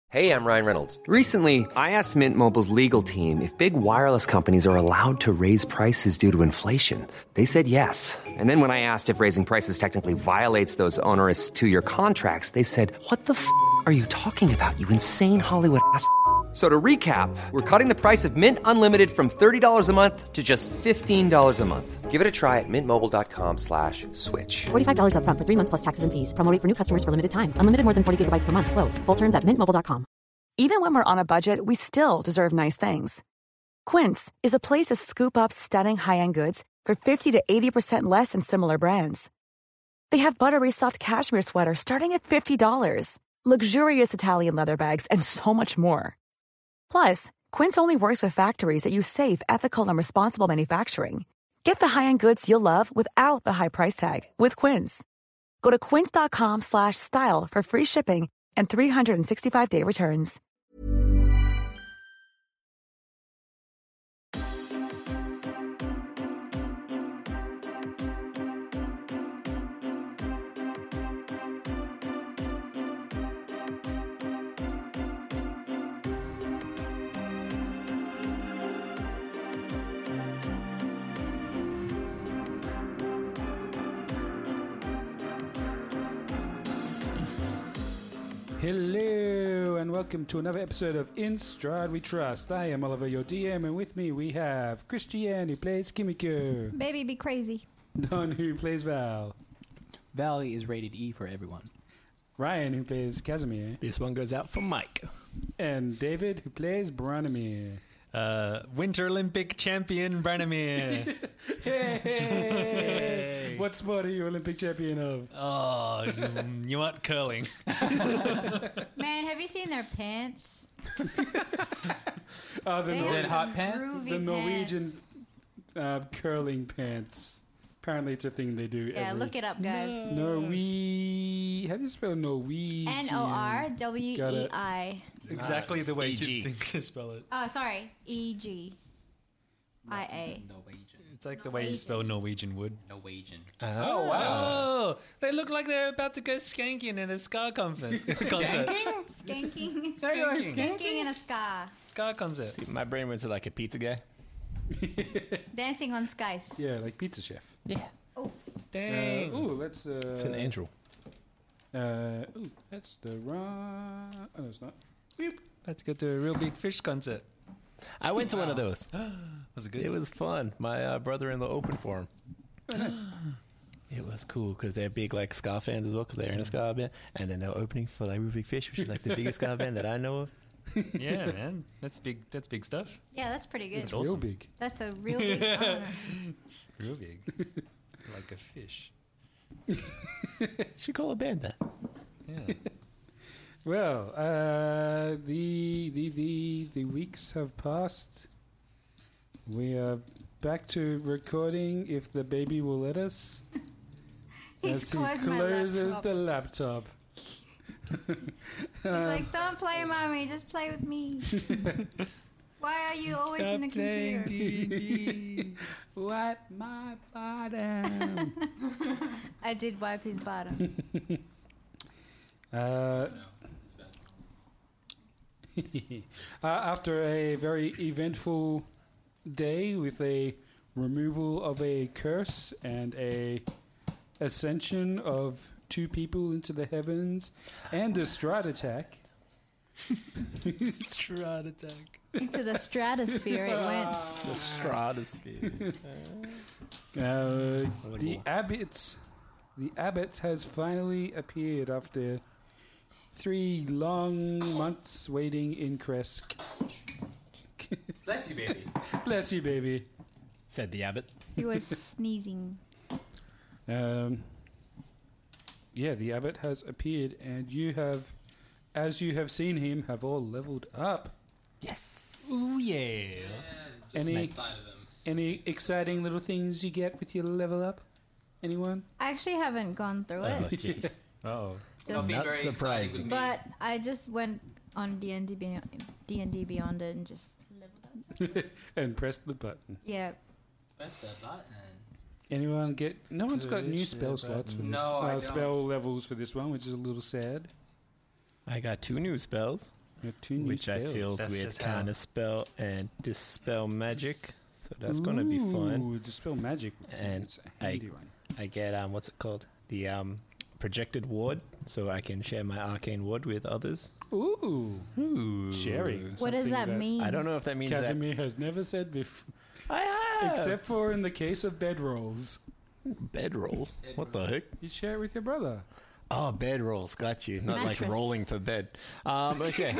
Hey, I'm Ryan Reynolds. Recently, I asked Mint Mobile's legal team if big wireless companies are allowed to raise prices due to inflation. They said yes. And then when I asked if raising prices technically violates those onerous two-year contracts, they said, "What the f*** are you talking about, you insane Hollywood ass?" So to recap, we're cutting the price of Mint Unlimited from $30 a month to just $15 a month. Give it a try at mintmobile.com/switch. $45 up front for 3 months plus taxes and fees. Promo rate for new customers for limited time. Unlimited more than 40 gigabytes per month. Slows full terms at mintmobile.com. Even when we're on a budget, we still deserve nice things. Quince is a place to scoop up stunning high-end goods for 50 to 80% less than similar brands. They have buttery soft cashmere sweaters starting at $50, luxurious Italian leather bags, and so much more. Plus, Quince only works with factories that use safe, ethical, and responsible manufacturing. Get the high-end goods you'll love without the high price tag with Quince. Go to quince.com/style for free shipping and 365-day returns. Hello and welcome to another episode of In Stride We Trust. I am Oliver, your DM, and with me we have Christian, who plays Kimiko. Baby, be crazy. Don, who plays Val. Valley is rated E for everyone. Ryan, who plays Casimir. This one goes out for Mike. And David, who plays Branimir. Winter Olympic champion Branimir. Hey! What sport are you Olympic champion of? Oh, you want curling? Man, have you seen their pants? Oh, the They Is have it some hot pants? groovy The Norwegian pants. curling pants. Apparently it's a thing they do. Yeah, look it up, guys. How do you spell Norwegian? Norwei. Exactly the way EG. you think to spell it. Oh, sorry. EGIA. Norwegian. It's like the way you spell Norwegian wood. Norwegian. Oh, wow. They look like they're about to go skanking in a ska concert. Skanking. Skanking in a ska. Ska concert. See, my brain went to like a pizza guy. Dancing on skies. Yeah, like Pizza Chef. Yeah. Oh, Dang. Let's... It's an angel. That's the wrong... Oh, no, it's not. Let's go to a real big fish concert. I went to one of those. Was it good? It was fun. My brother-in-law opened for him. Very nice. It was cool because they're big like ska fans as well because they're in a ska band. And then they were opening for like Real Big Fish, which is like the biggest ska band that I know of. Yeah, man. That's big stuff. yeah, that's pretty good. It's real big. That's a real big honor. Real big. Like a fish. Should call a band that. Yeah. Well, the weeks have passed. We are back to recording if the baby will let us. He's As he closed my closes laptop. the laptop. He's like, don't play, mommy. Just play with me. Why are you always in the computer? D&D. Wipe my bottom. I did wipe his bottom. After a very eventful day with a removal of a curse and a ascension of 2 people into the heavens and a strat attack. Strat attack. Into the stratosphere it went. The stratosphere. The abbot has finally appeared after 3 long months waiting in Kresk. Bless you, baby. Bless you, baby. Said the abbot. He was sneezing. Yeah, the abbot has appeared, and you have, as you have seen him, have all leveled up. Yes. Ooh, yeah. Any exciting little things you get with your level up? Anyone? I actually haven't gone through Oh, it. jeez. Uh-oh. Just, Not surprising. but I just went on D&D Beyond it and just leveled up. And press the button. Yeah. Press the button. Anyone get... No one's got new Push spell the slots for button. this. No, I don't. Spell levels for this one, which is a little sad. I got 2 new spells. Two new which I spells. filled That's with just how- kind of spell and dispel magic. So that's going to be fun. Ooh, Dispel magic. And It's a handy one. I get what's it called? The projected ward, so I can share my arcane ward with others. Ooh. Sharing. What does Something that mean? I don't know if that means that Casimir has never said before, I have except for in the case of bedrolls. bedrolls. What the heck? You share it with your brother. Oh, bedrolls. Got you. Not like Mattress. rolling for bed. Okay.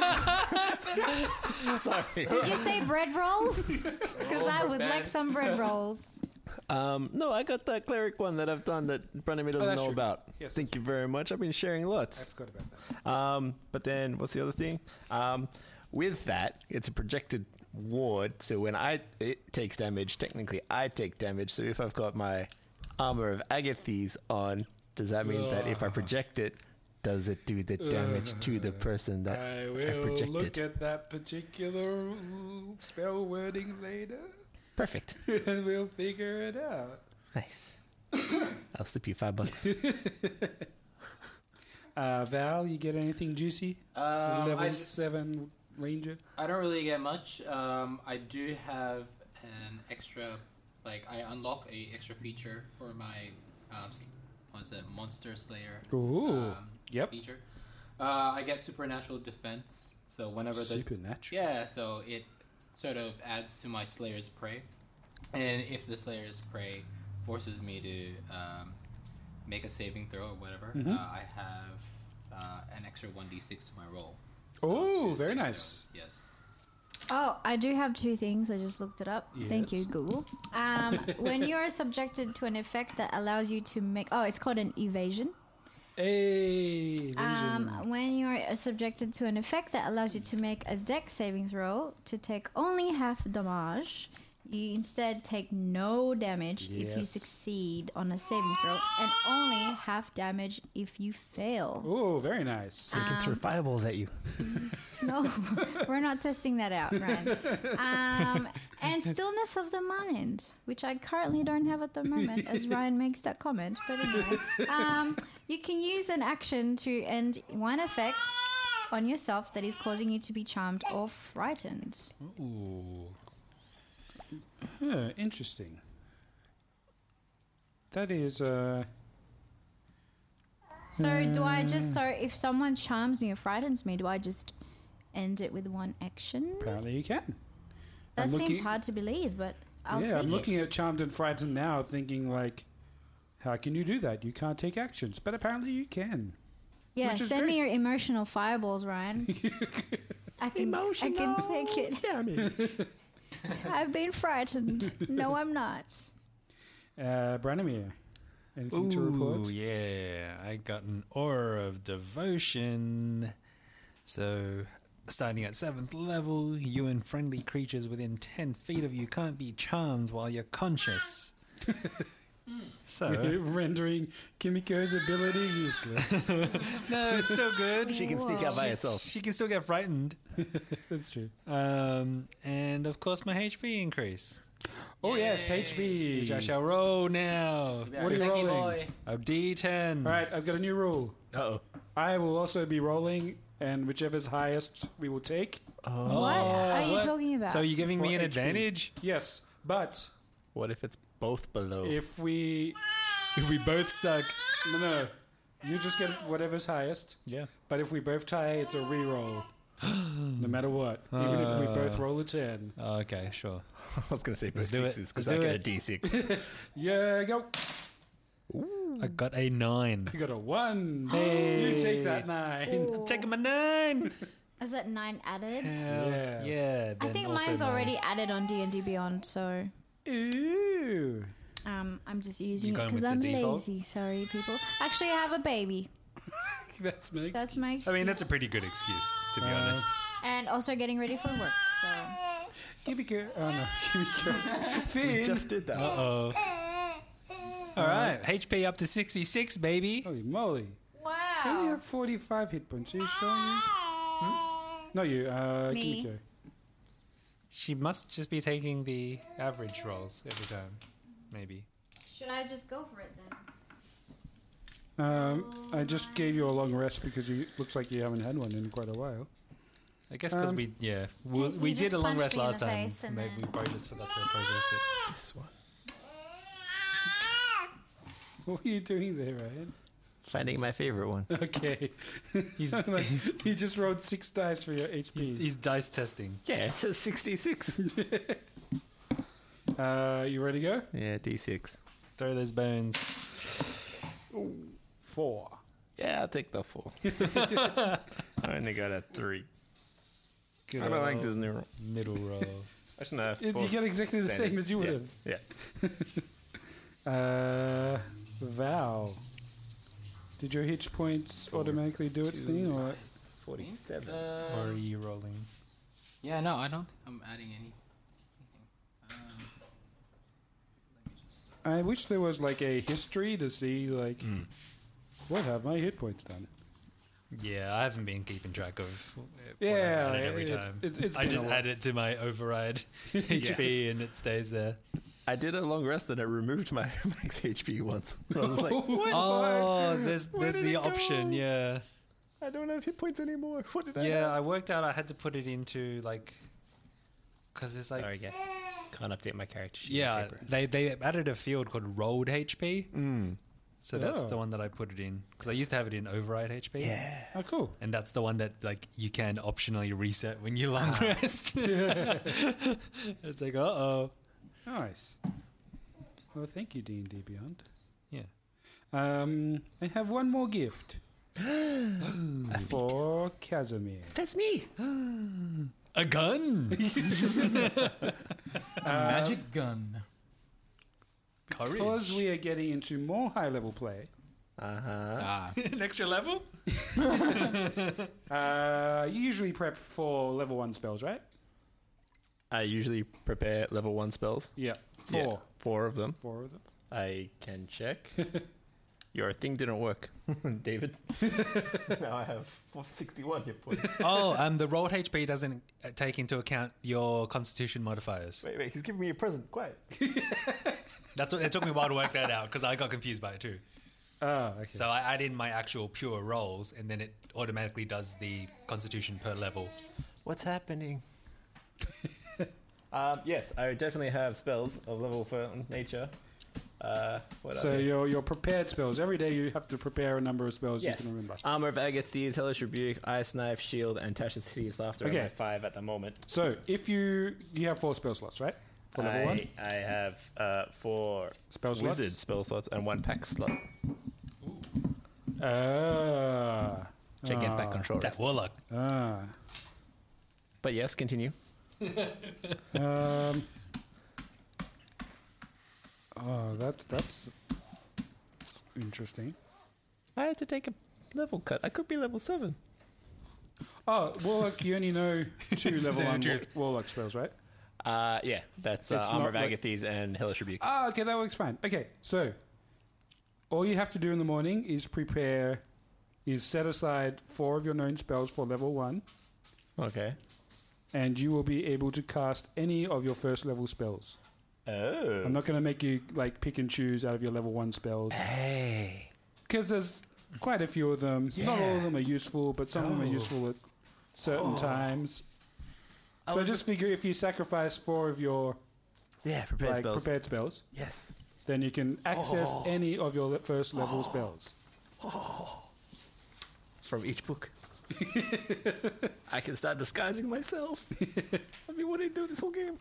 Sorry. Did you say bread rolls? Because I would like some bread rolls. No, I got that cleric one that I've done that Branimir doesn't that's know true. about. Yes. Thank you very much. I've been sharing I lots. forgot about that. But then, what's the other thing? With that, it's a projected ward, so when it takes damage, technically I take damage. So if I've got my Armor of Agathes on, does that mean that if I project it, does it do the damage to the person that I I will projected? look at that particular spell wording later, Perfect. and we'll figure it out. Nice. I'll slip you $5. Val, you get anything juicy? Level 7 ranger? I don't really get much. I do have an extra, like I unlock a extra feature for my, what's it, Monster Slayer. Ooh. Yep. Feature. I get supernatural defense. So whenever the Supernatural. yeah, so it sort of adds to my Slayer's Prey, and if the Slayer's Prey forces me to make a saving throw or whatever, I have an extra 1d6 to my roll. Oh, two very saving nice. throws. Yes. Oh, I do have two things. I just looked it up. Thank you, Yes. Google. When you are subjected to an effect that allows you to make... Oh, it's called an evasion. Hey, vision. When you are subjected to an effect that allows you to make a dex saving throw to take only half damage, you instead take no damage if you Yes. succeed on a saving throw, and only half damage if you fail. Oh, very nice. So you can throw fireballs at you. No, we're not testing that out, Ryan. And stillness of the mind, which I currently don't have at the moment, as Ryan makes that comment. But anyway, you can use an action to end one effect on yourself that is causing you to be charmed or frightened. Ooh. Huh, interesting. That is, So do I just, so if someone charms me or frightens me, do I just end it with one action? apparently you can. That I'm seems looking- hard to believe, but I'll take I'm looking it. at Charmed and Frightened now, thinking like, how can you do that? You can't take actions, but apparently you can. Yeah, which is send me great. your emotional fireballs, Ryan. I can take it. I've been frightened. No, I'm not. Branimir, anything to report? Ooh, yeah. I got an Aura of Devotion. So, starting at 7th level, you and friendly creatures within 10 feet of you can't be charmed while you're conscious. So, Rendering Kimiko's ability useless. no, it's still good. She can sneak out by herself. She can still get frightened. That's true. And of course, my HP increase. Oh yes, HB. Which I shall roll now. What are you rolling? A D10. All right, I've got a new rule. Uh-oh. I will also be rolling, and whichever's highest we will take. What are you what? talking about? So you're giving me For an HP. advantage? Yes, but What if it's both below? if we If we both suck. no, you just get whatever's highest. Yeah. But if we both tie, it's a re-roll. No matter what, even if we both roll a 10. Oh, okay, sure. I was going to say both do it. sixes because Let's I do get it. a D6. Yeah, go. I got a 9. You got a 1. Hey. You take that 9. Ooh. Take him a 9. Is that 9 added? Hell Yes. yeah. I then think also mine's 9. already added on D&D Beyond, so Ooh. I'm just using You it going because with I'm the default? lazy. Sorry, people. Actually, I have a baby. That's my That's my I mean, that's a pretty good excuse, to be honest. and also getting ready for work. So Kimiko. Oh no, Kimiko. Finn. Just did that. Uh-oh. All right, HP up to 66, baby. Holy moly. I only wow. have 45 hit points. Are you showing me? No, you. Me. Kimiko. She must just be taking the average rolls every time, maybe. Should I just go for it then? I just gave you a long rest because you looks like you haven't had one in quite a while. I guess because we You did just a long punched rest me in last the time. face and Maybe then- we probably just forgot to process it. This one. What are you doing there, Ryan? Finding my favorite one. Okay. He's He just rolled 6 dice for your HP. he's dice testing. Yeah, it says 66. You ready to go? Yeah, D6. Throw those bones. 4. Yeah, I'll take the 4. I only got a 3. Good I don't like old this new roll. middle roll. I shouldn't have You forced get exactly the standing. same as you would Yeah. have. Yeah. Val. Did your hitch points automatically do its thing, or 47. Or are you rolling? Yeah, no, I don't think I'm adding any. I wish there was like a history to see like what have my hit points done? Yeah, I haven't been keeping track of what Yeah, I added every it's- time. it's I been just a while. add it to my override HP and it stays there. I did a long rest and it removed my max HP once. I was like, what? Oh, there's did the it option, go? yeah. I don't have hit points anymore. What did I Yeah, have? I worked out I had to put it into like, because there's like, Sorry, guys. Can't update my character sheet. yeah, paper. they added a field called rolled HP. So that's Oh. the one that I put it in because I used to have it in override HP. Yeah. Oh, cool. And that's the one that like you can optionally reset when you long rest. It's like, uh-oh. Nice. Well, thank you, D&D Beyond. Yeah. I have one more gift for Casimir. That's me. A gun. Magic gun. Because we are getting into more high-level play, An extra level? you usually prep for level 1 spells, right? I usually prepare level 1 spells. Yeah. Yeah, 4. 4 of them. 4 of them. I can check. Your thing didn't work, David. Now I have 61 hit points. Oh, the rolled HP doesn't take into account your constitution modifiers. Wait, he's giving me a present. Quiet. That's what it took me a while to work that out because I got confused by it too. Oh, okay. So I add in my actual pure rolls and then it automatically does the constitution per level. What's happening? Yes, I definitely have spells of level 4 nature. What So are they? your prepared spells. Every day you have to prepare a number of spells Yes. you can remember. Armor of Agathys, Hellish Rebuke, Ice Knife, Shield, and Tasha's Hideous Laughter Okay. are my 5 at the moment. So if you have 4 spell slots, right? For level 1? I have 4 Spell slots? wizard spell slots and 1 pack slot. To get back control That rests. warlock. But yes, continue. That's interesting. I had to take a level cut. I could be level 7. Oh, Warlock, you only know 2 This is level the 1 truth. Warlock spells, right? Yeah, that's It's Armor of not like- Agathys and Hellish Rebuke. Ah, okay, that works fine. Okay, so all you have to do in the morning is set aside 4 of your known spells for level 1, Okay. and you will be able to cast any of your first level spells. Oh. I'm not going to make you like pick and choose out of your level 1 spells Hey. because there's quite a few of them. Not all of them are useful, but some of them are useful at certain times. So just figure if you sacrifice 4 of your Yeah, prepared spells. prepared spells, Yes. then you can access any of your first level spells. From each book. I can start disguising myself. I've been wanting to do this whole game.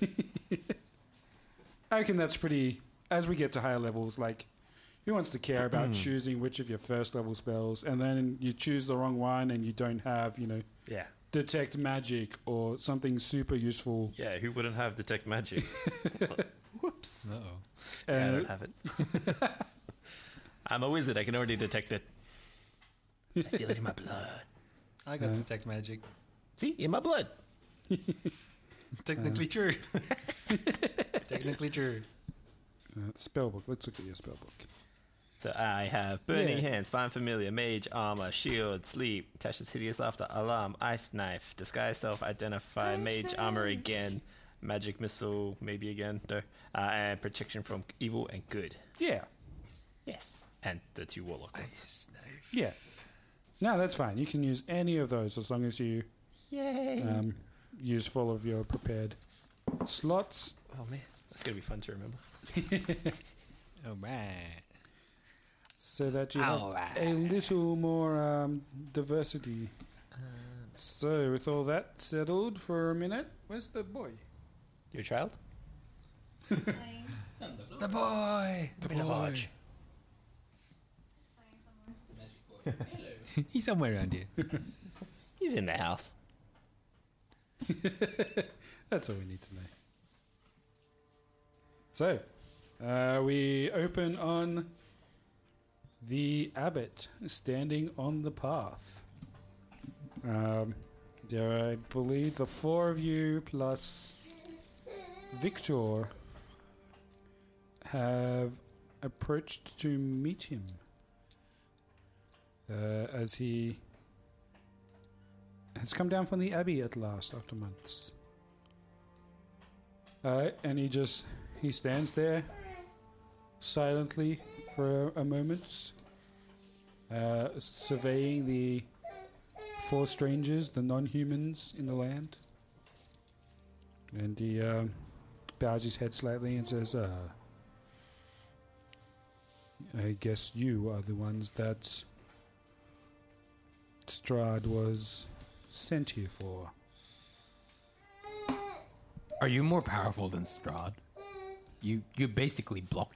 I reckon that's pretty. As we get to higher levels, like, who wants to care about choosing which of your first level spells, and then you choose the wrong one, and you don't have, Yeah. detect magic or something super useful. Yeah, who wouldn't have detect magic? Whoops. Uh-oh. Yeah, I And don't have it. I'm a wizard. I can already detect it. I feel it in my blood. I got detect magic. See? In my blood. Technically true. Technically true. spellbook. Let's look at your spellbook. So I have Burning Yeah. Hands, Find Familiar, Mage Armor, Shield, Sleep, Tasha's Hideous Laughter, Alarm, Ice Knife, Disguise Self, Identify, Mage Armor again, Magic Missile, maybe again, and Protection from Evil and Good. Yeah, Yes. And the 2 Warlock ones. yeah. No, that's fine. You can use any of those as long as you Yay! Useful of your prepared slots. Oh man, that's gonna be fun to remember. All right. So that you have a little more diversity. So, with all that settled for a minute, where's the boy? Your child? The boy. Lodge. He's somewhere around here. He's in the house. That's all we need to know. So, we open on the abbot standing on the path. There are, I believe, the four of you plus Victor have approached to meet him as he has come down from the abbey at last after months. And he stands there silently for a moment, surveying the four strangers, the non-humans in the land. And he bows his head slightly and says, I guess you are the ones that Strahd was sent here for. Are you more powerful than Strahd? You basically blocked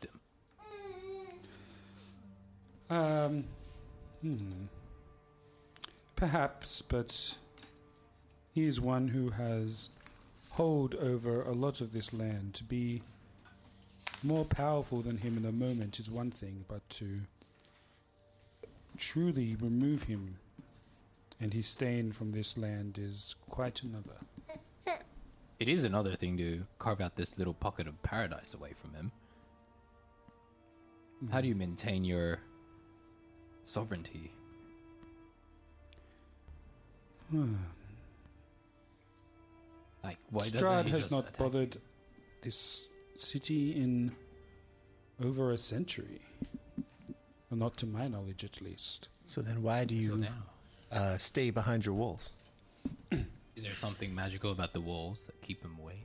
him. Perhaps, but he is one who has hold over a lot of this land. To be more powerful than him in a moment is one thing, but to truly remove him and his stain from this land is quite another. It is another thing to carve out this little pocket of paradise away from him. How do you maintain your sovereignty? Like, why doesn't Strahd he has just not attack bothered this city in over a century. Well, not to my knowledge, at least. So then why do you stay behind your walls? Is there something magical about the walls that keep him away?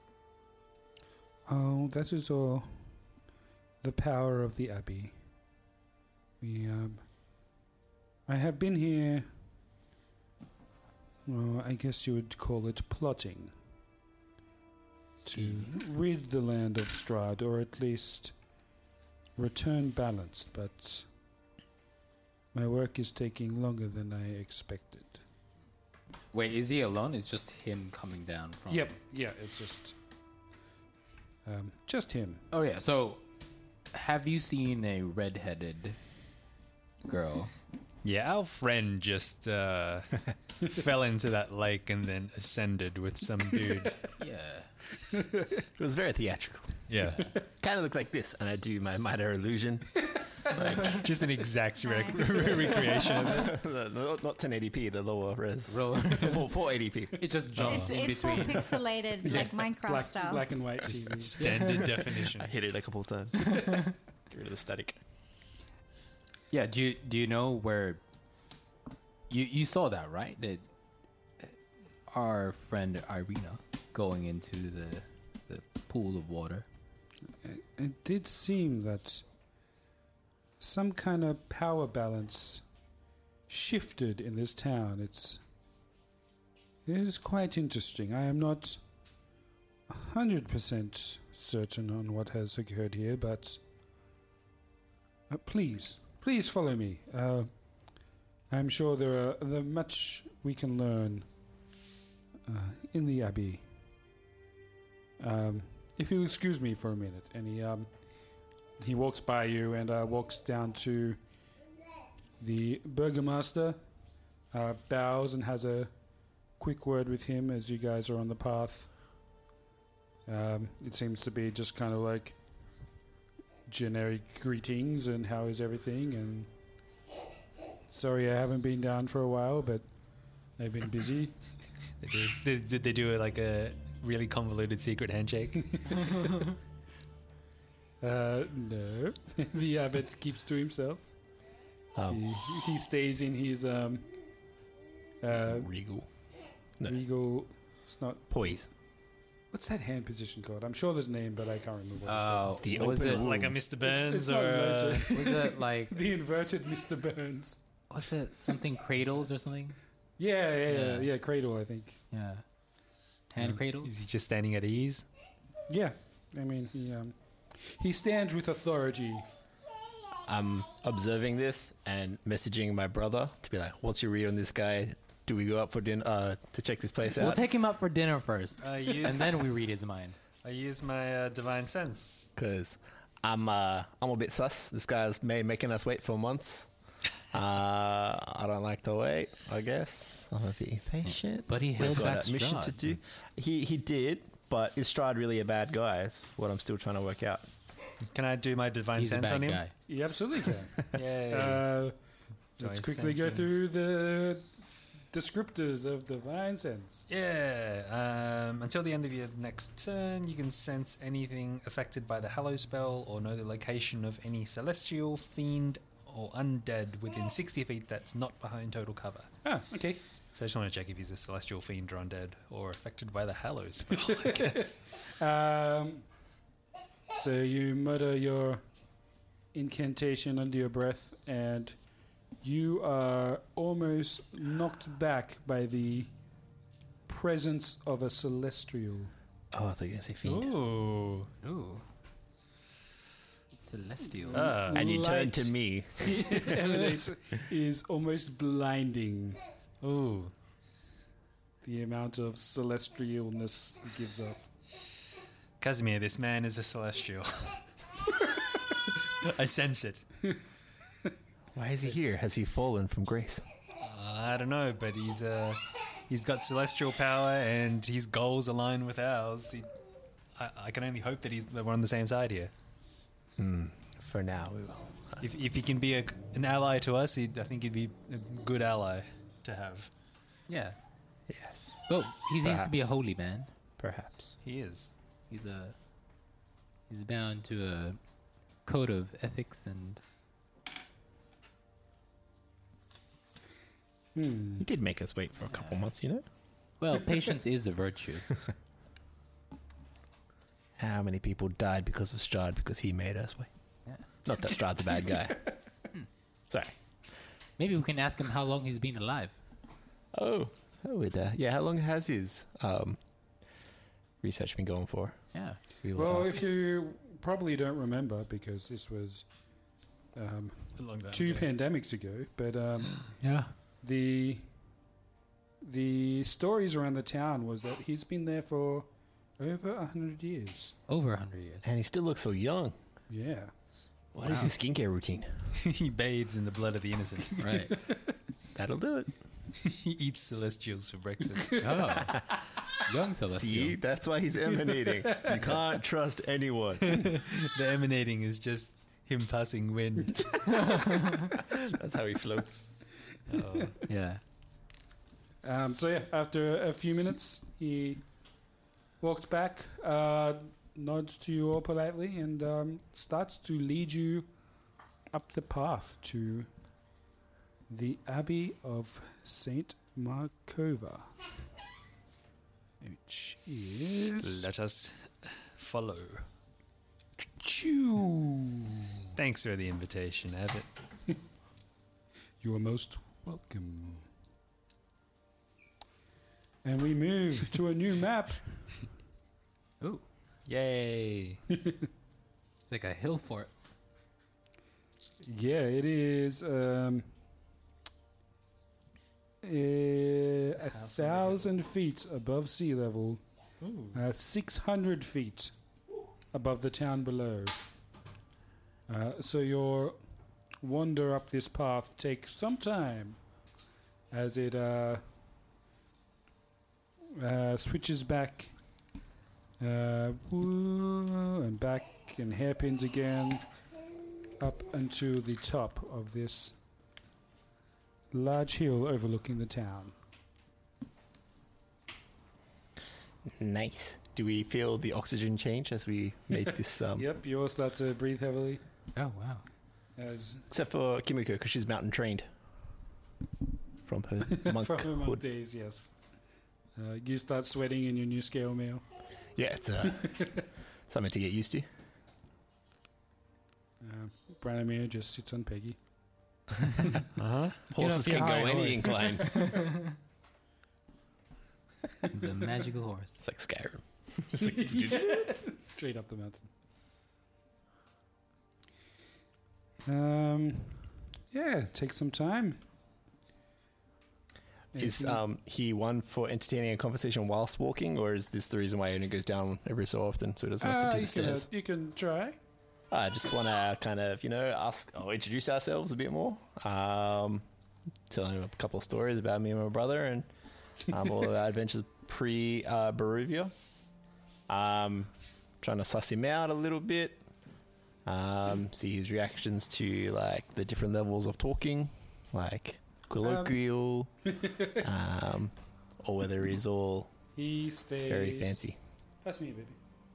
Oh, that is all the power of the Abbey. I have been here, well, I guess you would call it plotting, to rid the land of Strahd, or at least return balanced, but my work is taking longer than I expected. Wait, is he alone? It's just him coming down from... Yep, yeah, it's just him. Oh, yeah, so have you seen a red-headed girl? Yeah, our friend just fell into that lake and then ascended with some dude. Yeah. It was very theatrical. Yeah. Kind of looked like this, and I do my minor illusion. Just an exact recreation of it. Not 1080p, the lower res. 480p. It just jumps in It's full between. pixelated, like Minecraft style. Black and white TV. Standard definition. I hit it a couple times. Get rid of the static. Yeah, do you know where... You saw that, right? That our friend Irina going into the pool of water. It did seem that some kind of power balance shifted in this town. It is quite interesting. I am not 100% certain on what has occurred here, but please follow me. I'm sure there much we can learn in the Abbey. If you'll excuse me for a minute. And he walks by you and walks down to the Burgomaster, bows and has a quick word with him as you guys are on the path. It seems to be just kind of like generic greetings and how is everything, and sorry I haven't been down for a while, but I've been busy. Did they do like a really convoluted secret handshake? No. The abbot keeps to himself. He stays in his Regal. No. Regal. It's not. Poise. What's that hand position called? I'm sure there's a name, but I can't remember what it's called. The was open it wound. Like a Mr. Burns It's not or logic. was it like The inverted Mr. Burns. was it something cradles or something? Yeah, Cradle, I think. Yeah, hand cradles. is he just standing at ease? Yeah, I mean, he stands with authority. I'm observing this and messaging my brother to be like, what's your read on this guy? Do we go out for dinner to check this place out? We'll take him out for dinner first, and use- then we read his mind. I use my divine sense. Because I'm a bit sus. This guy's making us wait for months. I don't like to wait, I guess. I'm a bit impatient. But he held We've got back a mission to Strahd. do. He did, but is Strahd really a bad guy? Is what I'm still trying to work out. Can I do my divine He's a sense bad on him? guy. You absolutely can. Yeah. Let's Divine quickly go sense, through the descriptors of Divine Sense. Yeah. Until the end of your next turn, you can sense anything affected by the Hallow spell or know the location of any celestial, fiend, or undead within 60 feet that's not behind total cover. Ah, okay. So I just want to check if he's a celestial, fiend, or undead, or affected by the Hallow spell, I guess. So you mutter your incantation under your breath, and you are almost knocked back by the presence of a celestial. Oh, I thought you were going to say fiend. Ooh. Ooh, it's celestial. And you turn Light. to me. Emanates is almost blinding. Ooh. The amount of celestialness it gives off. Casimir, this man is a celestial. I sense it. Why is he here? Has he fallen from grace? I don't know, but he's got celestial power and his goals align with ours. I can only hope that we're on the same side here. For now, we will. If he can be an ally to us, I think he'd be a good ally to have. Yeah. Yes. Well, he needs to be a Perhaps. holy man. Perhaps. He is. He's bound to a code of ethics and He did make us wait for a couple months, you know? well, patience is a virtue. How many people died because of Strahd because he made us wait? Yeah. Not that Strahd's a bad guy. Sorry. Maybe we can ask him how long he's been alive. Oh, yeah. How long has his research been going for? Yeah. We will Well, ask. if you probably don't remember, because this was A long time 2 ago. pandemics ago, but Yeah. the stories around the town was that he's been there for over 100 years. Over 100 years. And he still looks so young. Yeah. What is his skincare routine? He bathes in the blood of the innocent. Right. That'll do it. He eats celestials for breakfast. Oh. Young See, celestials. that's why he's emanating. You can't trust anyone. The emanating is just him passing wind. That's how he floats. Yeah. So yeah, after a few minutes, he walked back, nods to you all politely, and starts to lead you up the path to the Abbey of Saint Markova, which is Let us follow. Choo. Thanks for the invitation, Abbott. You are most welcome. And we move to a new map. Ooh. Yay. It's like a hill fort. Yeah, it is 1,000 feet above sea level, 600 feet above the town below. So your wander up this path takes some time as it switches back and back and hairpins again up until the top of this large hill overlooking the town. Nice. Do we feel the oxygen change as we made this? Yep, you all start to breathe heavily Oh, wow. as Except for Kimiko, because she's mountain trained from her from her monk monkhood. days, yes. You start sweating in your new scale mail. Yeah, it's something to get used to. Branimir just sits on Peggy. Horses Get off your can go high any horse. incline. It's a magical horse. It's like Skyrim. Just like, Straight up the mountain. Yeah, take some time. is he one for entertaining a conversation whilst walking, or is this the reason why he only goes down every so often so he doesn't have to do the stairs? You can try. I just want to kind of, introduce ourselves a bit more. Tell him a couple of stories about me and my brother and all of our adventures pre-Barovia. Trying to suss him out a little bit. See his reactions to, like, the different levels of talking, like colloquial, or whether he's all He stays very fancy. Pass me, baby.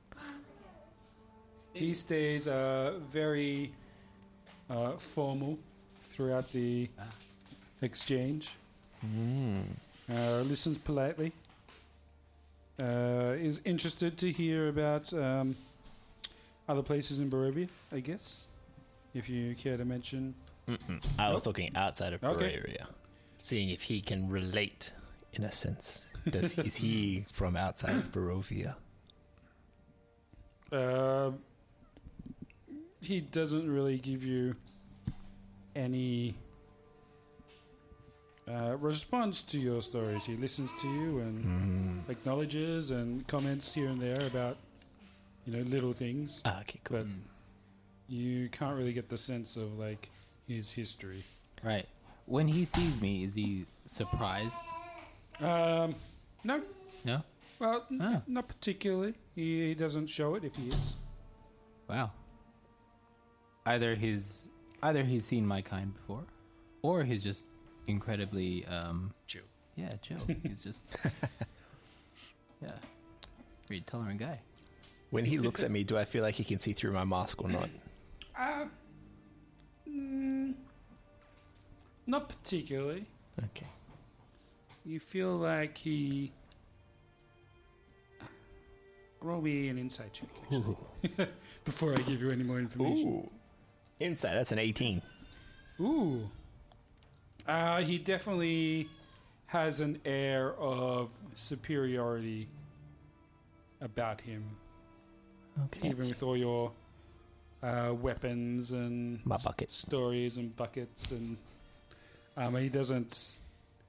He stays very formal throughout the exchange. Listens politely. Is interested to hear about other places in Barovia, I guess, if you care to mention. I was talking outside of Okay. Barovia, seeing if he can relate in a sense. Is he from outside of Barovia? He doesn't really give you any response to your stories. He listens to you and acknowledges and comments here and there about, little things. Okay, cool. But you can't really get the sense of, like, his history. Right. When he sees me, is he surprised? No. No? Well, not particularly. He doesn't show it if he is. Wow. Either he's seen my kind before, or he's just incredibly Chill. Yeah, chill. He's just very tolerant guy. When he looks at me, do I feel like he can see through my mask or not? Not particularly. Okay. You feel like he... Roll me an insight check, actually. Before I give you any more information. Ooh. Insight, that's an 18. Ooh. He definitely has an air of superiority about him. Okay. Even with all your weapons and My bucket. stories and buckets, and he doesn't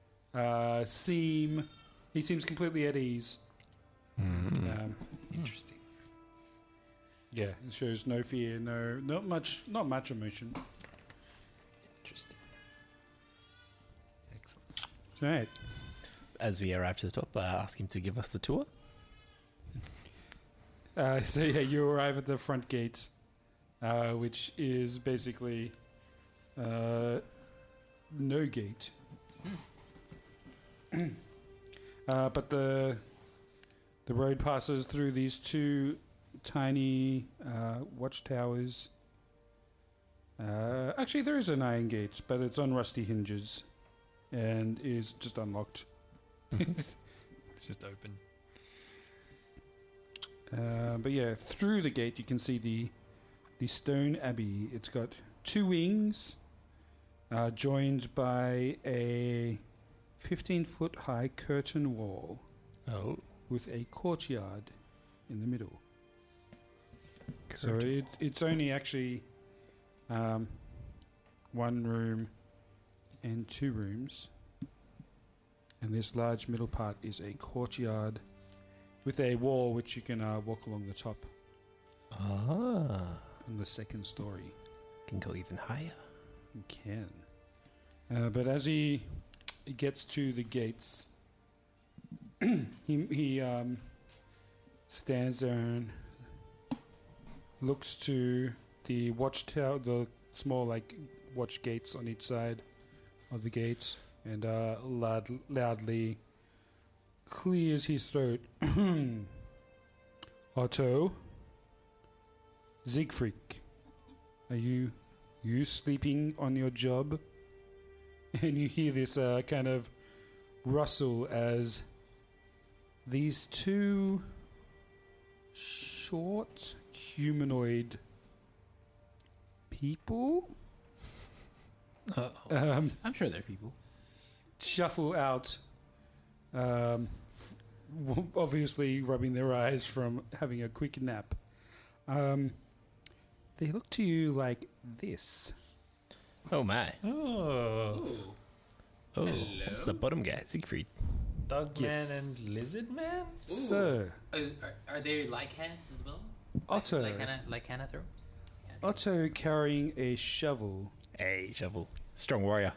seem. He seems completely at ease. Interesting. Yeah, it shows no fear, not much emotion. Interesting. Excellent. Right. As we arrive to the top, I ask him to give us the tour. So yeah, you arrive at the front gate, which is basically no gate. But the road passes through these two tiny watchtowers. Actually, there is an iron gate, but it's on rusty hinges and is just unlocked. It's just open. But yeah, through the gate you can see the stone abbey. It's got two wings, joined by a 15-foot high curtain wall. Oh. With a courtyard in the middle. So it's only actually one room and two rooms. And this large middle part is a courtyard with a wall which you can walk along the top Ah. on the second story. Can go even higher. You can. But as he gets to the gates, he stands there and looks to the watchtower, the small watch gates on each side of the gates, and loudly clears his throat. Otto, Siegfried, are you sleeping on your job? And you hear this kind of rustle as these two short humanoid people I'm sure they're people. shuffle out, obviously rubbing their eyes from having a quick nap. They look to you like this. Oh my. Oh. Oh, it's the bottom guy, Siegfried. Dog Yes. man and lizard man? So, Are they lycans as well? Otto. Lycanthropes? Otto carrying a shovel Hey, shovel. Strong warrior.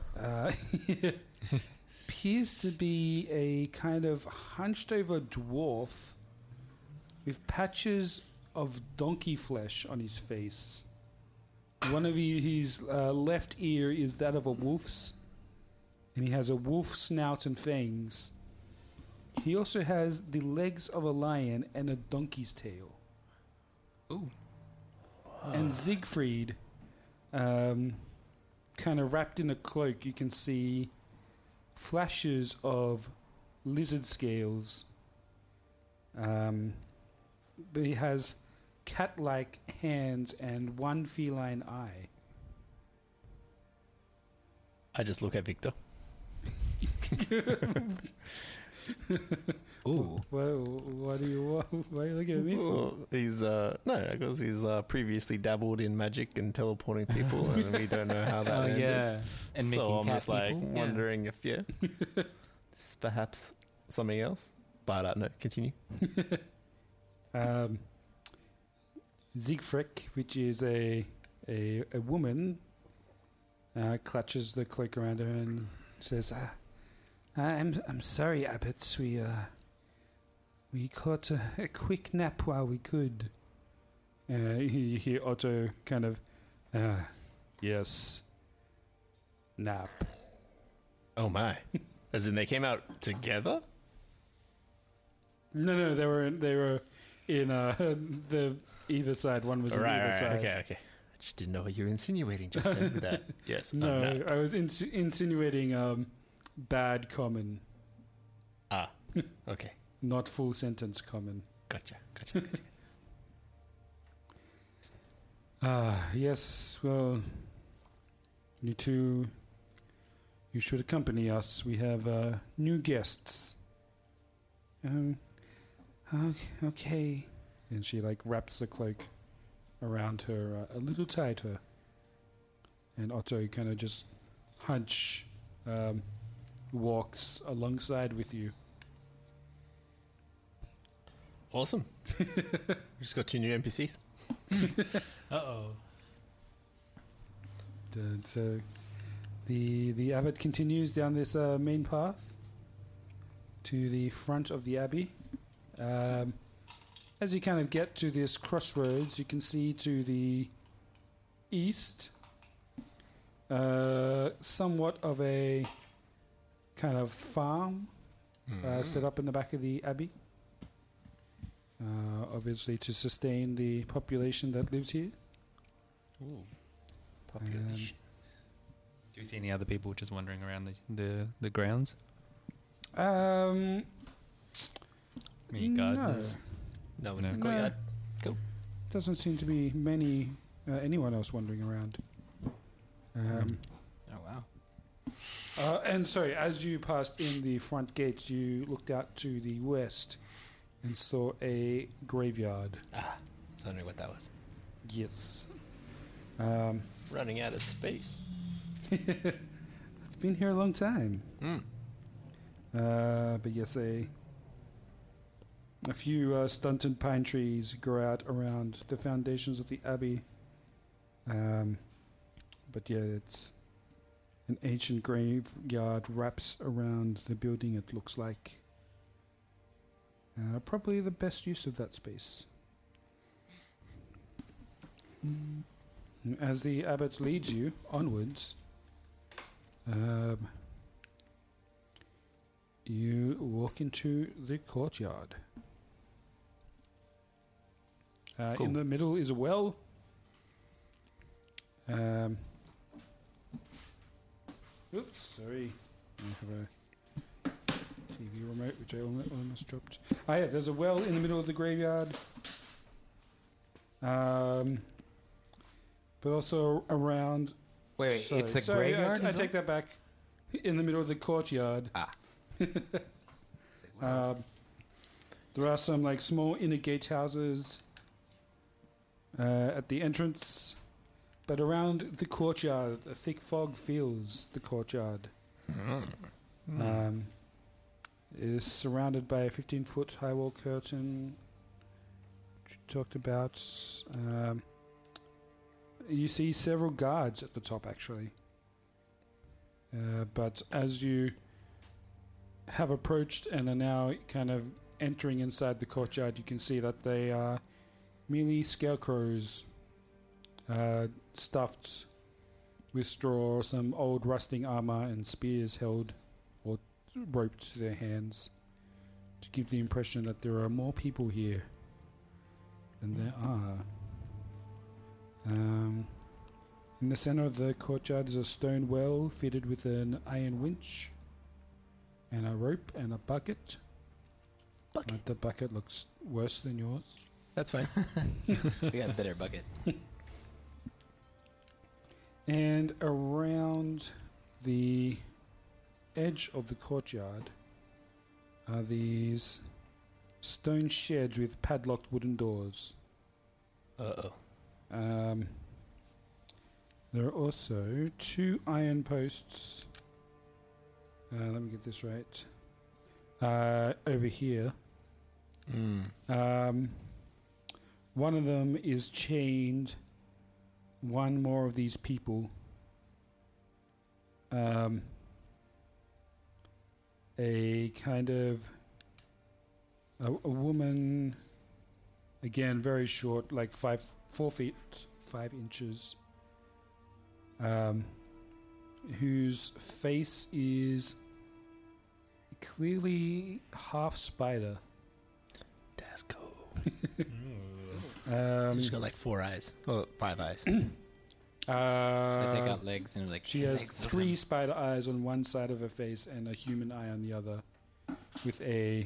appears to be a kind of hunched over dwarf with patches of donkey flesh on his face. One of his left ear is that of a wolf's, and he has a wolf snout and fangs. He also has the legs of a lion and a donkey's tail. Ooh. And Siegfried, kind of wrapped in a cloak, you can see flashes of lizard scales. But he has cat-like hands and one feline eye. I just look at Victor. Ooh. Well, why are you looking at me for? Well, he's no, because he's previously dabbled in magic and teleporting people, and we don't know how that Oh ended. yeah. And so making I'm cat just like people? wondering if this is perhaps something else. But no, continue. Siegfried, which is a woman, clutches the cloak around her and says, "I'm sorry, Abbot. We caught a quick nap while we could." You hear Otto kind of, yes, nap. Oh my! As in they came out together. No, they were in the either side. One was on either side. Okay. I just didn't know what you were insinuating just then with that. Yes. No, I was insinuating bad common, Ah. Okay. not full sentence common. Gotcha. Yes, well, you should accompany us. We have new guests. Okay. And she wraps the cloak around her a little tighter. And Otto kind of just walks alongside with you. Awesome. We just got 2 new NPCs. Uh-oh. So the abbot continues down this main path to the front of the abbey. As you kind of get to this crossroads, you can see to the east somewhat of a kind of farm set up in the back of the abbey. Obviously to sustain the population that lives here. Ooh. Population. Do you see any other people just wandering around the grounds? No. Any gardeners? No, No. go ahead. Go. Doesn't seem to be anyone else wandering around. Oh wow. And sorry, as you passed in the front gate, you looked out to the west and saw a graveyard. Ah, I was wondering what that was. Yes. Running out of space. It's been here a long time. But yes, a few stunted pine trees grow out around the foundations of the abbey. But yeah, it's an ancient graveyard wraps around the building, it looks like. Probably the best use of that space. As the abbot leads you onwards, you walk into the courtyard. Cool. In the middle is a well. Oops, sorry. I have TV remote, which I almost dropped. Oh yeah, there's a well in the middle of the graveyard. But also around. Wait, it's a graveyard? I take that back. In the middle of the courtyard. There are some like small inner gatehouses at the entrance, but around the courtyard, a thick fog fills the courtyard. It is surrounded by a 15-foot high wall curtain, which we talked about. You see several guards at the top, actually. But as you have approached and are now kind of entering inside the courtyard, you can see that they are merely scarecrows stuffed with straw, some old rusting armor and spears held or roped to their hands to give the impression that there are more people here than there are. In the center of the courtyard is a stone well fitted with an iron winch and a rope and a bucket. The bucket looks worse than yours. That's fine. We got a better bucket. And around the edge of the courtyard are these stone sheds with padlocked wooden doors. There are also 2 iron posts. Let me get this right. Over here. One of them is chained. One more of these people. A kind of a woman, again very short, like 4 feet 5 inches, whose face is clearly half spider. That's cool. So she's got like 4 eyes. Well, 5 eyes. I take out legs and like she has 3 spider eyes on one side of her face and a human eye on the other, with a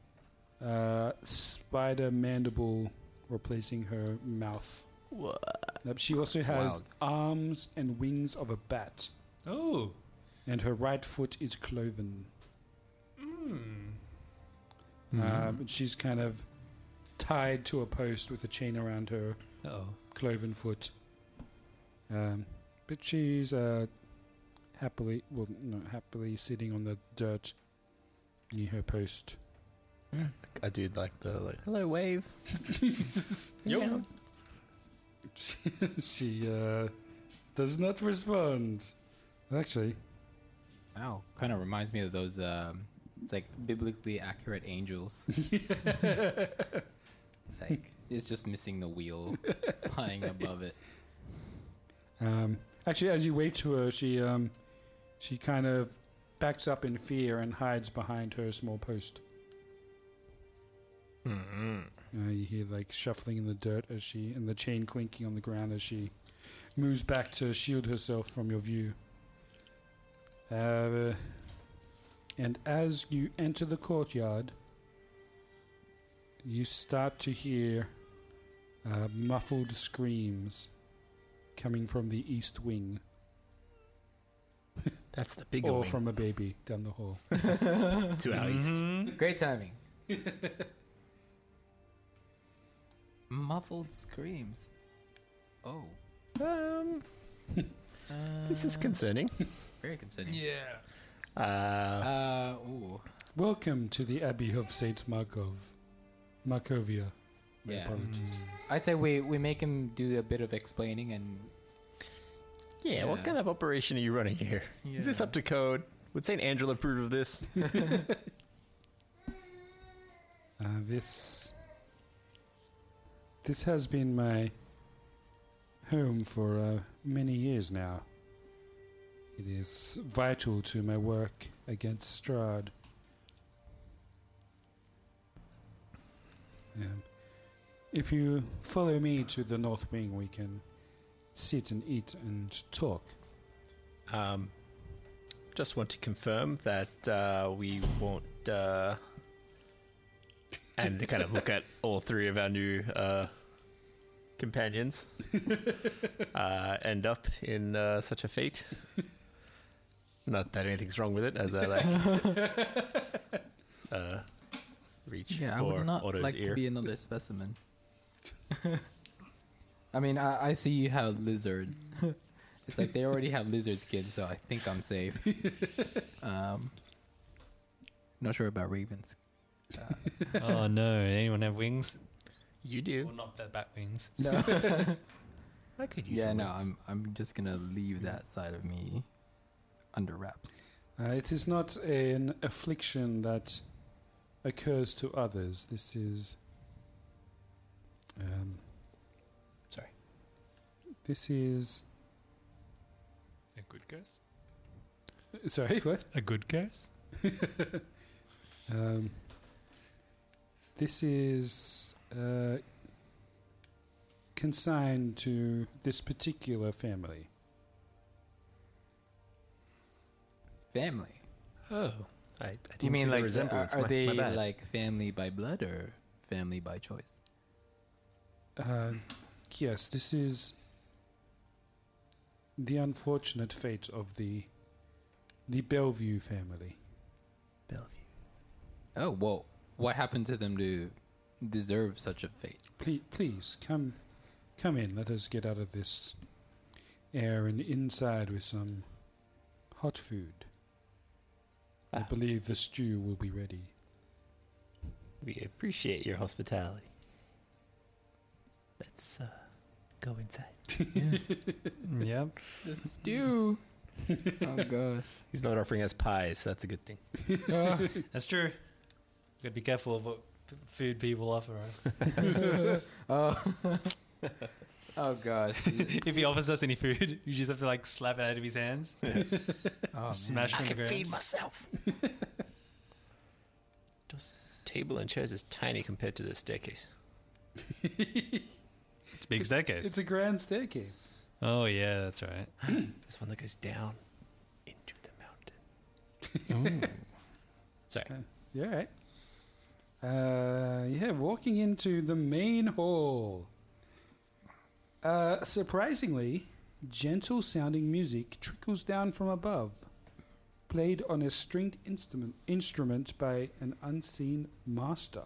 spider mandible replacing her mouth. What? She also has arms and wings of a bat. Oh. And her right foot is cloven. And she's kind of tied to a post with a chain around her cloven foot. But she's happily sitting on the dirt near her post. I do like the hello wave. Yo. She does not respond. Actually, wow, kind of reminds me of those it's like biblically accurate angels. It's like it's just missing the wheel flying above it. Actually, as you wave to her, she kind of backs up in fear and hides behind her small post. You hear like shuffling in the dirt as she, and the chain clinking on the ground as she moves back to shield herself from your view. And as you enter the courtyard, you start to hear muffled screams coming from the east wing. That's the bigger or wing. from a baby down the hall. To our east. Great timing. Muffled screams. Oh. This is concerning. Very concerning. Yeah. Ooh. Welcome to the Abbey of Saint Markovia. My apologies. I'd say we make him do a bit of explaining and... Yeah, what kind of operation are you running here? Is this up to code? Would St. Angela approve of this? This has been my home for many years now. It is vital to my work against Strahd. If you follow me to the North Wing, we can sit and eat and talk. Just want to confirm that we won't and they kind of look at all three of our new companions end up in such a fate. Not that anything's wrong with it, as I reach Yeah, I for would not Otto's like ear. to be another specimen. I mean, I see you have lizard. It's like they already have lizard skin, so I think I'm safe. Not sure about ravens. Oh no! Anyone have wings? You do. Well, not the bat wings. No. I could use Yeah, some no, wings. I'm just gonna leave that side of me under wraps. It is not an affliction that occurs to others. This is. Sorry. This is. A good curse. Sorry, what? A good curse. This is consigned to this particular family. Family. Oh, I didn't You mean see the like resemblance. are my they bad. like family by blood or family by choice? Yes, this is the unfortunate fate of the Bellevue family. Bellevue? Oh, well, what happened to them to deserve such a fate? Please come in. Let us get out of this air and inside with some hot food. I believe the stew will be ready. We appreciate your hospitality. Let's go inside. Yep. The stew. Oh gosh. He's not offering us pies. That's a good thing. That's true. Gotta be careful of what food people offer us. Oh gosh. If he offers us any food, you just have to like slap it out of his hands, Oh, smash it I on the can ground. feed myself. This table and chairs is tiny compared to the staircase. It's a big staircase. It's a grand staircase. Oh yeah, that's right. This one that goes down into the mountain. Sorry. Yeah, right. Walking into the main hall. Surprisingly, gentle sounding music trickles down from above, played on a stringed instrument by an unseen master.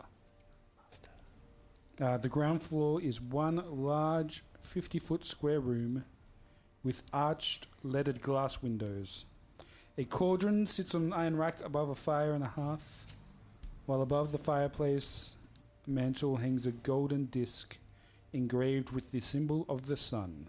The ground floor is one large 50-foot square room with arched leaded glass windows. A cauldron sits on an iron rack above a fire and a hearth, while above the fireplace mantle hangs a golden disc engraved with the symbol of the sun.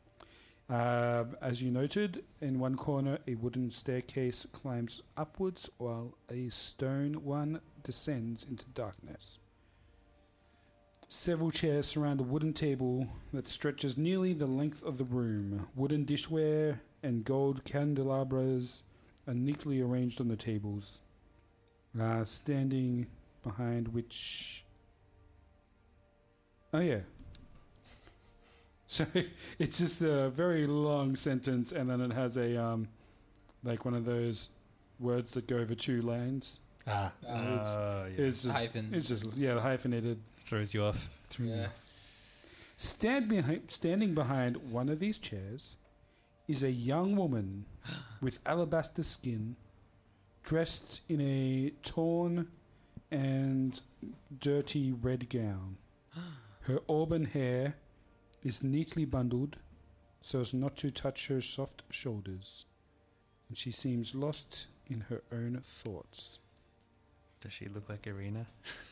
As you noted, in one corner a wooden staircase climbs upwards while a stone one descends into darkness. Several chairs surround a wooden table that stretches nearly the length of the room. Wooden dishware and gold candelabras are neatly arranged on the tables, standing behind which... Oh, yeah. So it's just a very long sentence, and then it has a, like one of those words that go over two lines. Yeah. It's just, Hyphen. It's just, yeah, hyphenated. Throws you off. Yeah. Standing behind one of these chairs is a young woman with alabaster skin, dressed in a torn and dirty red gown. Her auburn hair is neatly bundled so as not to touch her soft shoulders, and she seems lost in her own thoughts. Does she look like Irina?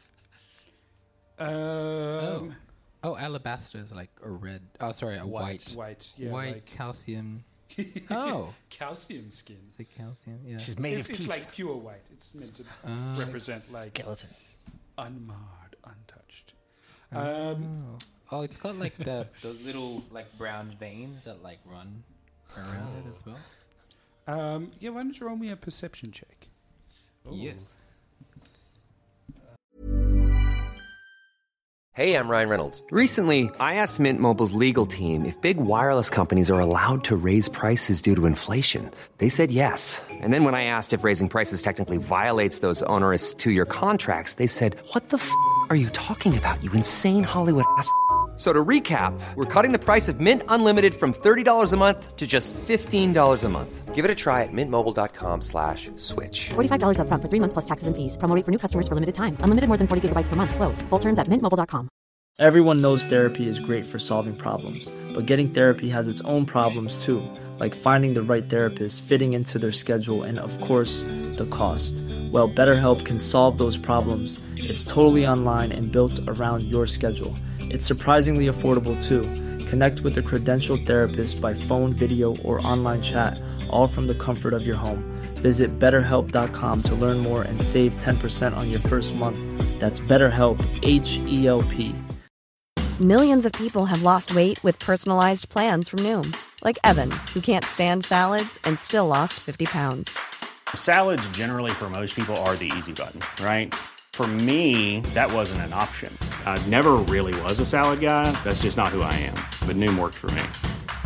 Oh, alabaster is like a red. Oh, sorry, a white. White, yeah. White like calcium. Oh, calcium skin. is it calcium? Yeah. She's made It's, of teeth. like pure white. It's meant to represent like Skeleton. unmarred, untouched. Oh, it's got like those little like brown veins that like run around it as well. Yeah, why don't you roll me a perception check? Yes. Hey, I'm Ryan Reynolds. Recently, I asked Mint Mobile's legal team if big wireless companies are allowed to raise prices due to inflation. They said yes. And then when I asked if raising prices technically violates those onerous two-year contracts, they said, "What the are you talking about, you insane Hollywood ass?" So to recap, we're cutting the price of Mint Unlimited from $30 a month to just $15 a month. Give it a try at mintmobile.com/switch. $45 up front for 3 months plus taxes and fees. Promo rate for new customers for limited time. Unlimited more than 40 gigabytes per month. Slows full terms at mintmobile.com. Everyone knows therapy is great for solving problems, but getting therapy has its own problems too, like finding the right therapist, fitting into their schedule, and of course, the cost. Well, BetterHelp can solve those problems. It's totally online and built around your schedule. It's surprisingly affordable too. Connect with a credentialed therapist by phone, video, or online chat, all from the comfort of your home. Visit BetterHelp.com to learn more and save 10% on your first month. That's BetterHelp, H-E-L-P. Millions of people have lost weight with personalized plans from Noom. Like Evan, who can't stand salads and still lost 50 pounds. Salads generally for most people are the easy button, right? For me, that wasn't an option. I never really was a salad guy. That's just not who I am. But Noom worked for me.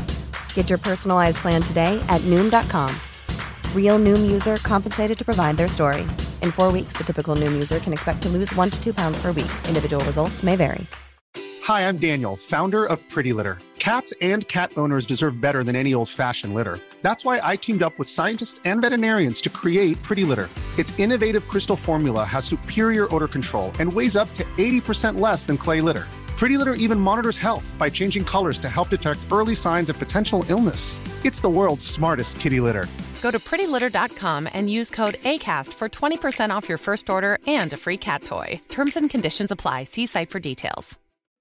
Get your personalized plan today at Noom.com. Real Noom user compensated to provide their story. In 4 weeks, the typical Noom user can expect to lose 1 to 2 pounds per week. Individual results may vary. Hi, I'm Daniel, founder of Pretty Litter. Cats and cat owners deserve better than any old-fashioned litter. That's why I teamed up with scientists and veterinarians to create Pretty Litter. Its innovative crystal formula has superior odor control and weighs up to 80% less than clay litter. Pretty Litter even monitors health by changing colors to help detect early signs of potential illness. It's the world's smartest kitty litter. Go to prettylitter.com and use code ACAST for 20% off your first order and a free cat toy. Terms and conditions apply. See site for details.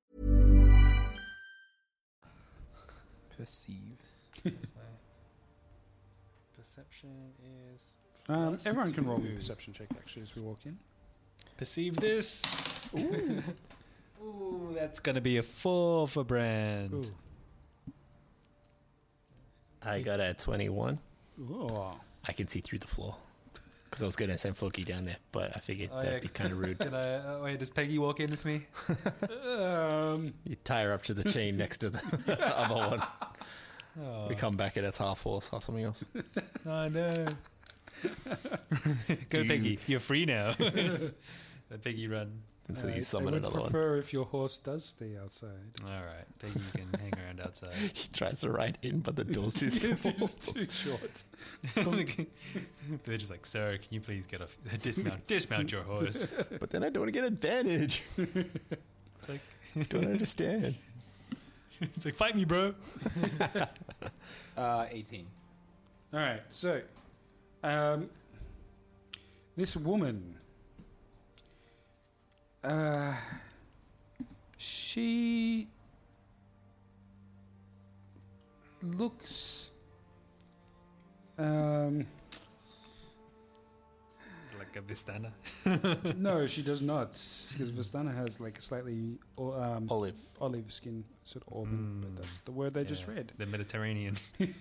Perceive. Perception is. Everyone can roll a perception check actually as we walk in. Perceive this. Ooh. Ooh, that's gonna be a 4 for Brand. Ooh. I got a 21. Ooh. I can see through the floor. Because I was going to send Floki down there, but I figured that'd be kind of rude. Can I, wait, does Peggy walk in with me? You tie her up to the chain next to the other one. Oh. We come back and it's half horse, half something else. Oh, no. Go, Peggy. You're free now. Let Peggy run. Until you summon I another would one. prefer if your horse does stay outside. All right. Peggy can hang around outside. He tries to ride in, but the door's too small. It's too short. They're just like, sir, can you please get off, dismount your horse? But then I don't want to get advantage. It's like, don't understand. It's like, fight me, bro. 18. All right, so this woman, she looks like a Vistana. No, she does not, because Vistana has like a slightly olive skin. I said auburn, but that's the word they just read. The Mediterranean.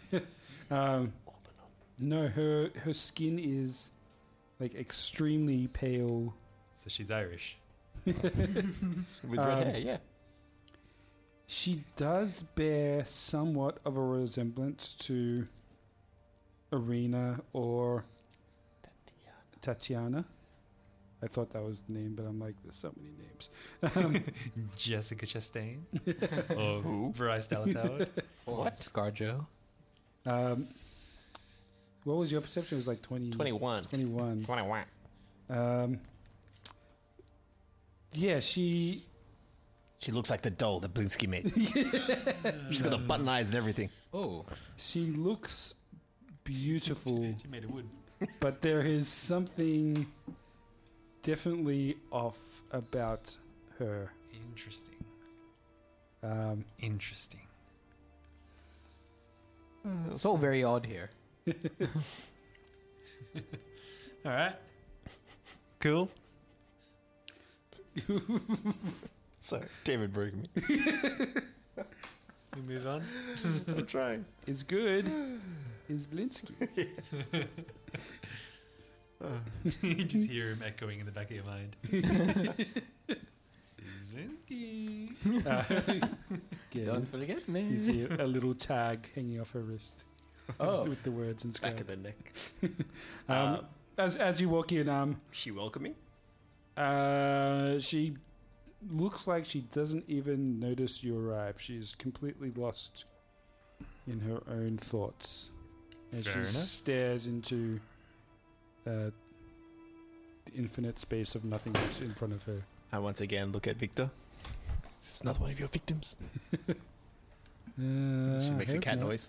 No, her skin is like extremely pale. So she's Irish. With red hair, yeah. She does bear somewhat of a resemblance to Irina or Tatiana. I thought that was the name, but I'm like, there's so many names. Jessica Chastain? Or Bryce Dallas Howard? Or ScarJo? What was your perception? It was like 21. Yeah, she looks like the doll that Blinsky made. She's got the button eyes and everything. Oh. She looks beautiful. She made of wood. But there is something definitely off about her. Interesting. Interesting. It's all very odd here. All right. Cool. Sorry, David broke me. We move on. I'm trying. It's good. It's Blinsky. You just hear him echoing in the back of your mind. It's Blinsky. Yeah, Don't forget me. You see a little tag hanging off her wrist. Oh. With the words inscribed. Back of the neck. As you walk in, she welcoming? She looks like she doesn't even notice you arrive. She's completely lost in her own thoughts as Fair she enough. stares into the infinite space of nothingness in front of her. I once again look at Victor. This is not one of your victims. She makes a cat noise.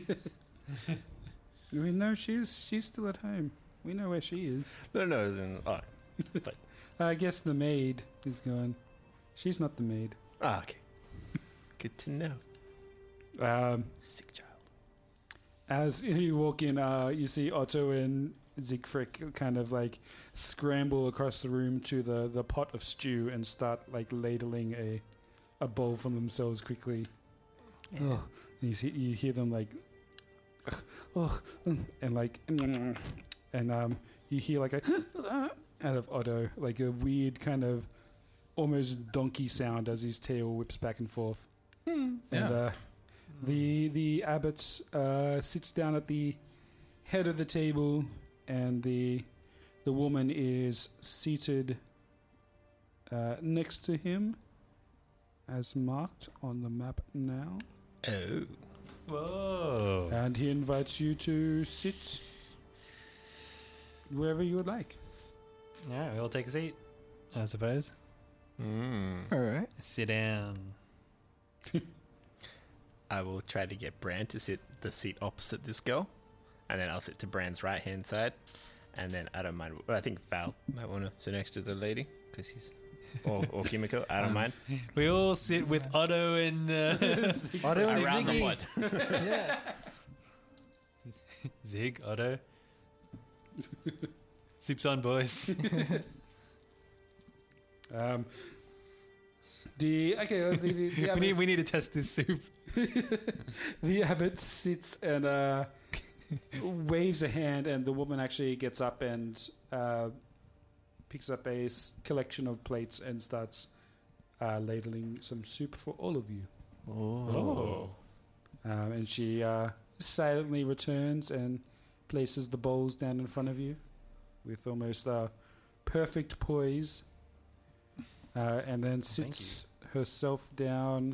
We know she's still at home. We know where she is. No, as in, oh, but I guess the maid is gone. She's not the maid. okay. Good to know. Sick child. As you walk in, you see Otto and Siegfried kind of like scramble across the room to the pot of stew and start like ladling a bowl for themselves quickly. Yeah. Oh, and you hear them like, and like, and you hear like a out of Otto, like a weird kind of almost donkey sound as his tail whips back and forth. And the abbot sits down at the head of the table, and the woman is seated next to him, as marked on the map now. Oh. Whoa. And he invites you to sit wherever you would like. Yeah, we'll take a seat, I suppose. Mm. All right. Sit down. I will try to get Bran to sit the seat opposite this girl, and then I'll sit to Bran's right hand side, and then I don't mind. Well, I think Val might want to sit next to the lady because he's or Kimiko. I don't mind. We all sit with Otto and Otto and around the Ziggy. pod. Yeah. Zig, Otto. Soups on, boys. The abbot, we need to test this soup. the abbot sits and waves a hand, and the woman actually gets up and picks up a collection of plates and starts ladling some soup for all of you. Oh. And she silently returns and places the bowls down in front of you with almost perfect poise, and then sits herself down,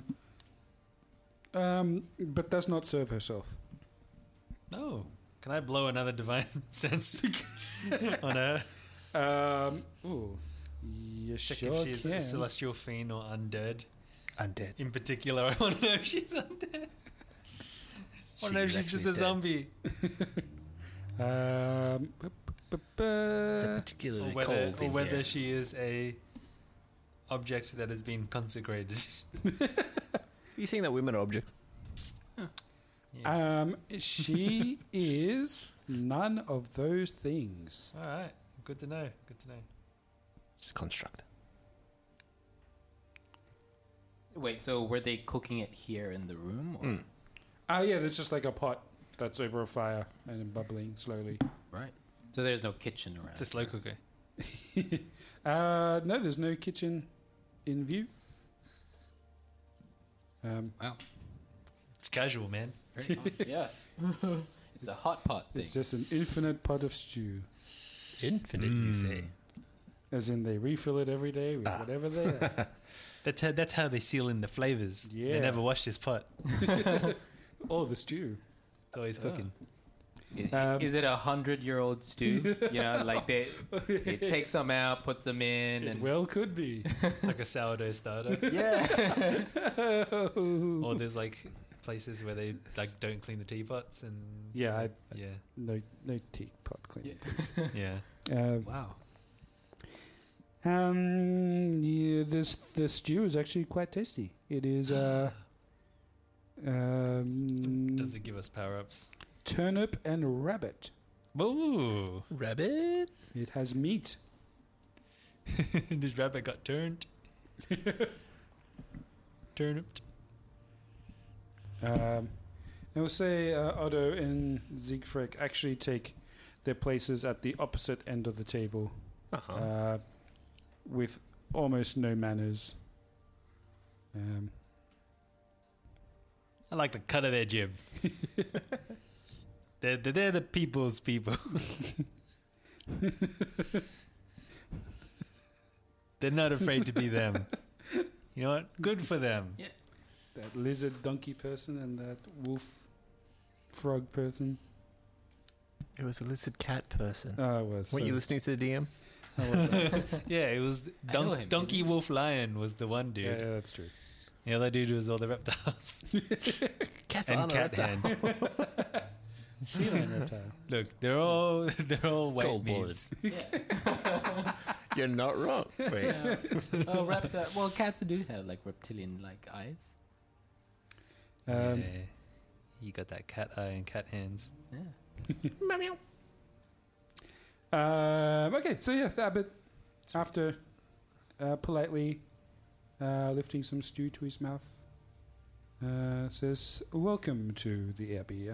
but does not serve herself. Oh, can I blow another divine sense on her? Ooh, you Check sure if she's can. a celestial fiend or undead. Undead. In particular, I want to know if she's undead. I want to know if she's just a actually zombie. It's a particularly cold in or whether here. she is a object that has been consecrated. Are you saying that women are objects? She is none of those things. All right, good to know. Good to know. She's a construct. Wait, so were they cooking it here in the room? Or? Yeah, there's just like a pot that's over a fire and bubbling slowly. Right. So there's no kitchen around. It's a slow cooker. No, there's no kitchen in view. Wow. It's casual, man. Very hot. Yeah. It's a hot pot thing. It's just an infinite pot of stew. Infinite, you say? As in, they refill it every day with whatever they are. That's how they seal in the flavors. Yeah. They never wash this pot. Or the stew. It's always cooking. Is it 100-year-old stew? You know, like they take some out, put them in, It and well could be. It's like a sourdough starter. yeah. Or there's like places where they like don't clean the teapots and Yeah, yeah, no teapot cleaning. Yeah. wow. Yeah, this stew is actually quite tasty. It is Does it give us power ups? turnip and rabbit. Ooh, Rabbit? It has meat. this rabbit got turned. Turniped. I will say Otto and Siegfried actually take their places at the opposite end of the table, with almost no manners. I like the cut of their jib. they're the people's people. They're not afraid to be them. You know what? Good for them. Yeah. That lizard donkey person and that wolf frog person. It was a lizard cat person. Oh, it was. Weren't you listening to the DM? Yeah, it was Donkey Wolf Lion was the one dude. Yeah, that's true. The other dude was all the reptiles. Cats and aren't a cat reptile. hand. Feline reptile. Look, they're all white Cold-blooded. meats. You're not wrong. Wait. Oh, reptile. Well, cats do have like reptilian-like eyes. Yeah. You got that cat eye and cat hands. Yeah. Okay, so yeah, Abbott, after politely lifting some stew to his mouth, says, "Welcome to the Abbey.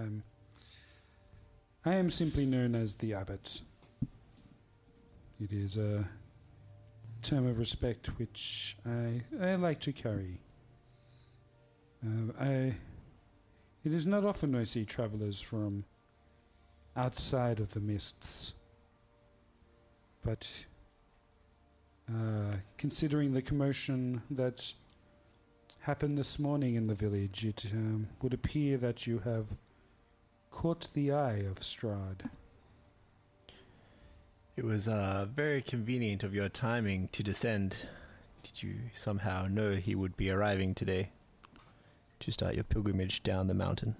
I am simply known as the Abbot. It is a term of respect which I like to carry. It is not often I see travellers from outside of the mists, but considering the commotion that happened this morning in the village, it would appear that you have caught the eye of Strahd." It was very convenient of your timing to descend. Did you somehow know he would be arriving today to start your pilgrimage down the mountain?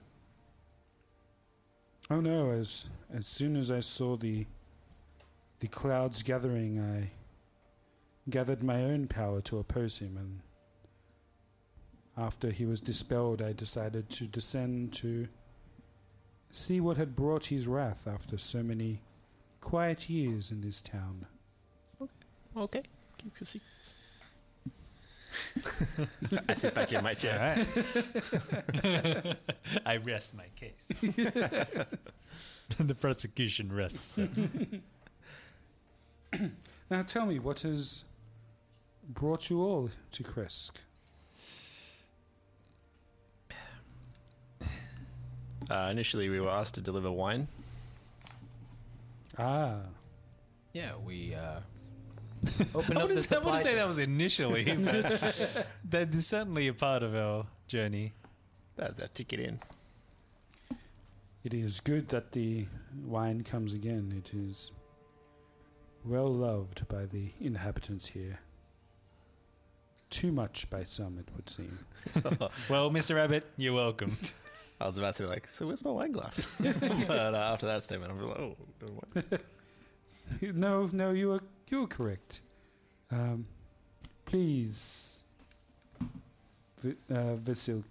Oh no, as soon as I saw the clouds gathering, I gathered my own power to oppose him, and after he was dispelled, I decided to descend to see what had brought his wrath after so many quiet years in this town. Okay. Keep your secrets. I sit back in my chair. All right. I rest my case. The prosecution rests. Now tell me, what has brought you all to Kresk? Initially, we were asked to deliver wine. Ah. Yeah, we I opened up the wouldn't supply. say that was initially, but that is certainly a part of our journey. That's our ticket in. It is good that the wine comes again. It is well loved by the inhabitants here. Too much by some, it would seem. Well, Mr. Rabbit, you're welcome. I was about to be like, so where's my wine glass? But after that statement, I'm like, oh, no wine. No, you are correct. Please, Vasil.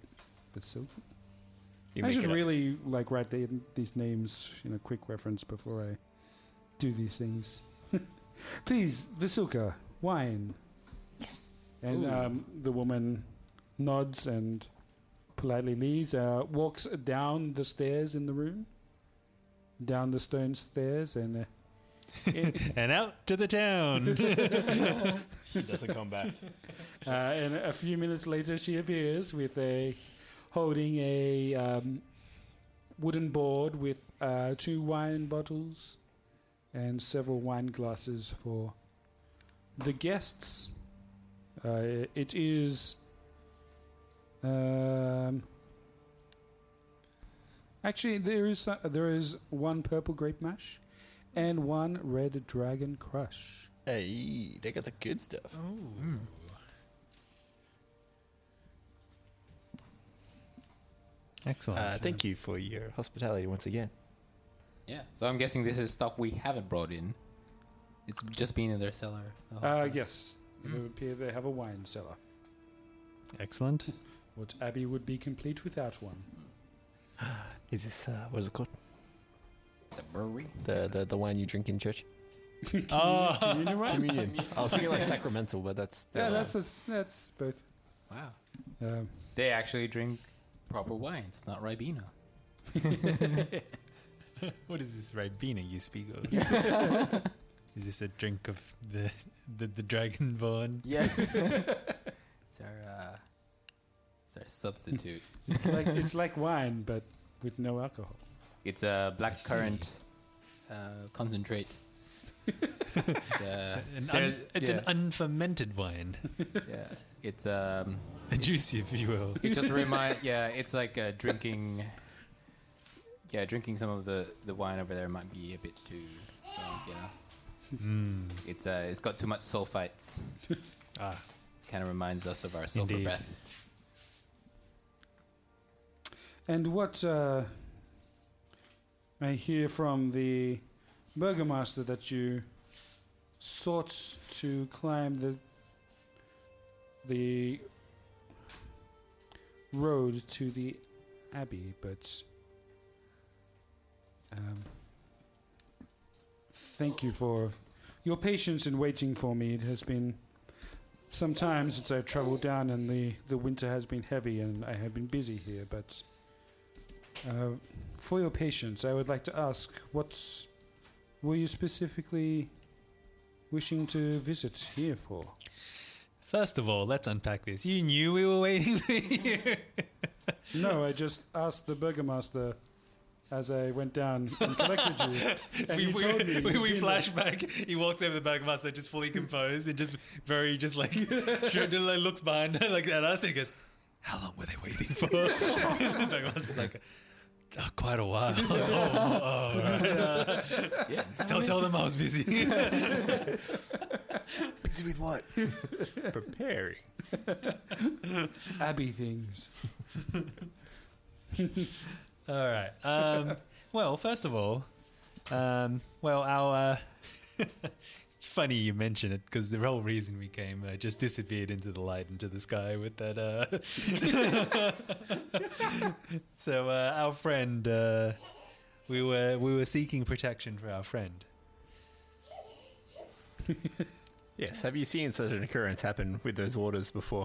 I should really write these names in a quick reference before I do these things. Please, Vasilka, wine. Yes. And the woman nods and politely leaves, walks down the stairs in the room, down the stone stairs, and and out to the town. She doesn't come back. And a few minutes later, she appears with holding a wooden board with 2 wine bottles and several wine glasses for the guests. It is actually there is 1 purple grape mash and 1 red dragon crush. Hey, they got the good stuff. Oh. Excellent. Thank you for your hospitality once again. Yeah, so I'm guessing this is stuff we haven't brought in. It's just been in their cellar. the whole time. Yes. It would appear they have a wine cellar. Excellent. What abbey would be complete without one? Is this, what is it called? It's a brewery. The wine you drink in church? Communion wine? Communion. I was thinking like sacramental, but that's... Yeah, that's both. Wow. They actually drink proper wines, not Ribena. What is this Ribena you speak of? Is this a drink of the Dragonborn? Yeah. It's our Sorry, substitute. It's like wine, but with no alcohol. It's a black currant concentrate. It's an unfermented wine. Yeah, it's a juicy, if you will. It just it's like drinking. Yeah, drinking some of the wine over there might be a bit too strong, It's got too much sulfites. Kind of reminds us of our sulfur Indeed. breath. And what I hear from the burgomaster that you sought to climb the road to the abbey, but thank you for your patience in waiting for me. It has been some time since I've traveled down, and the winter has been heavy, and I have been busy here, but for your patience, I would like to ask, what were you specifically wishing to visit here for? First of all, let's unpack this. You knew we were waiting for you. No, I just asked the burgomaster as I went down and collected you. And he told me. We flashback. He walks over the burgomaster, just fully composed, and just looks behind like at us, and he goes, "How long were they waiting for?" The burgomaster's like, quite a while. Right. Tell them I was busy. Busy with what? Preparing. Abbey things. All right. Well, first of all, our it's funny you mention it, because the whole reason we came just disappeared into the light, into the sky with that. So our friend, we were seeking protection for our friend. Yes. Have you seen such an occurrence happen with those waters before?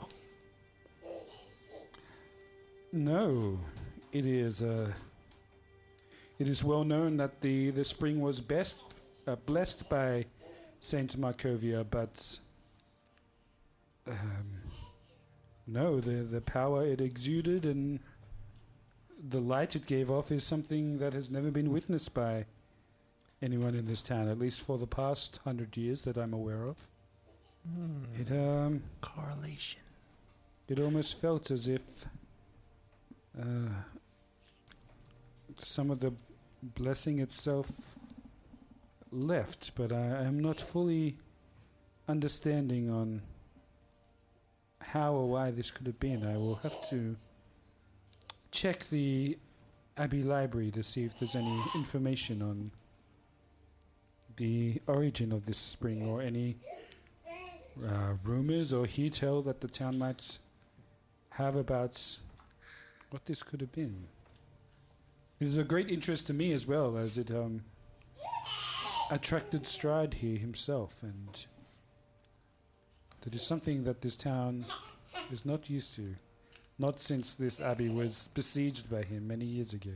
No, it is well known that the spring was blessed by Saint Markovia, but no, the power it exuded and the light it gave off is something that has never been witnessed by anyone in this town, at least for the past 100 years that I'm aware of. It correlation. It almost felt as if some of the blessing itself left, but I am not fully understanding on how or why this could have been. I will have to check the Abbey Library to see if there's any information on the origin of this spring, or any rumors or hearsay that the town might have about what this could have been. It is a great interest to me as well, as it attracted Stride here himself, and that is something that this town is not used to, not since this abbey was besieged by him many years ago.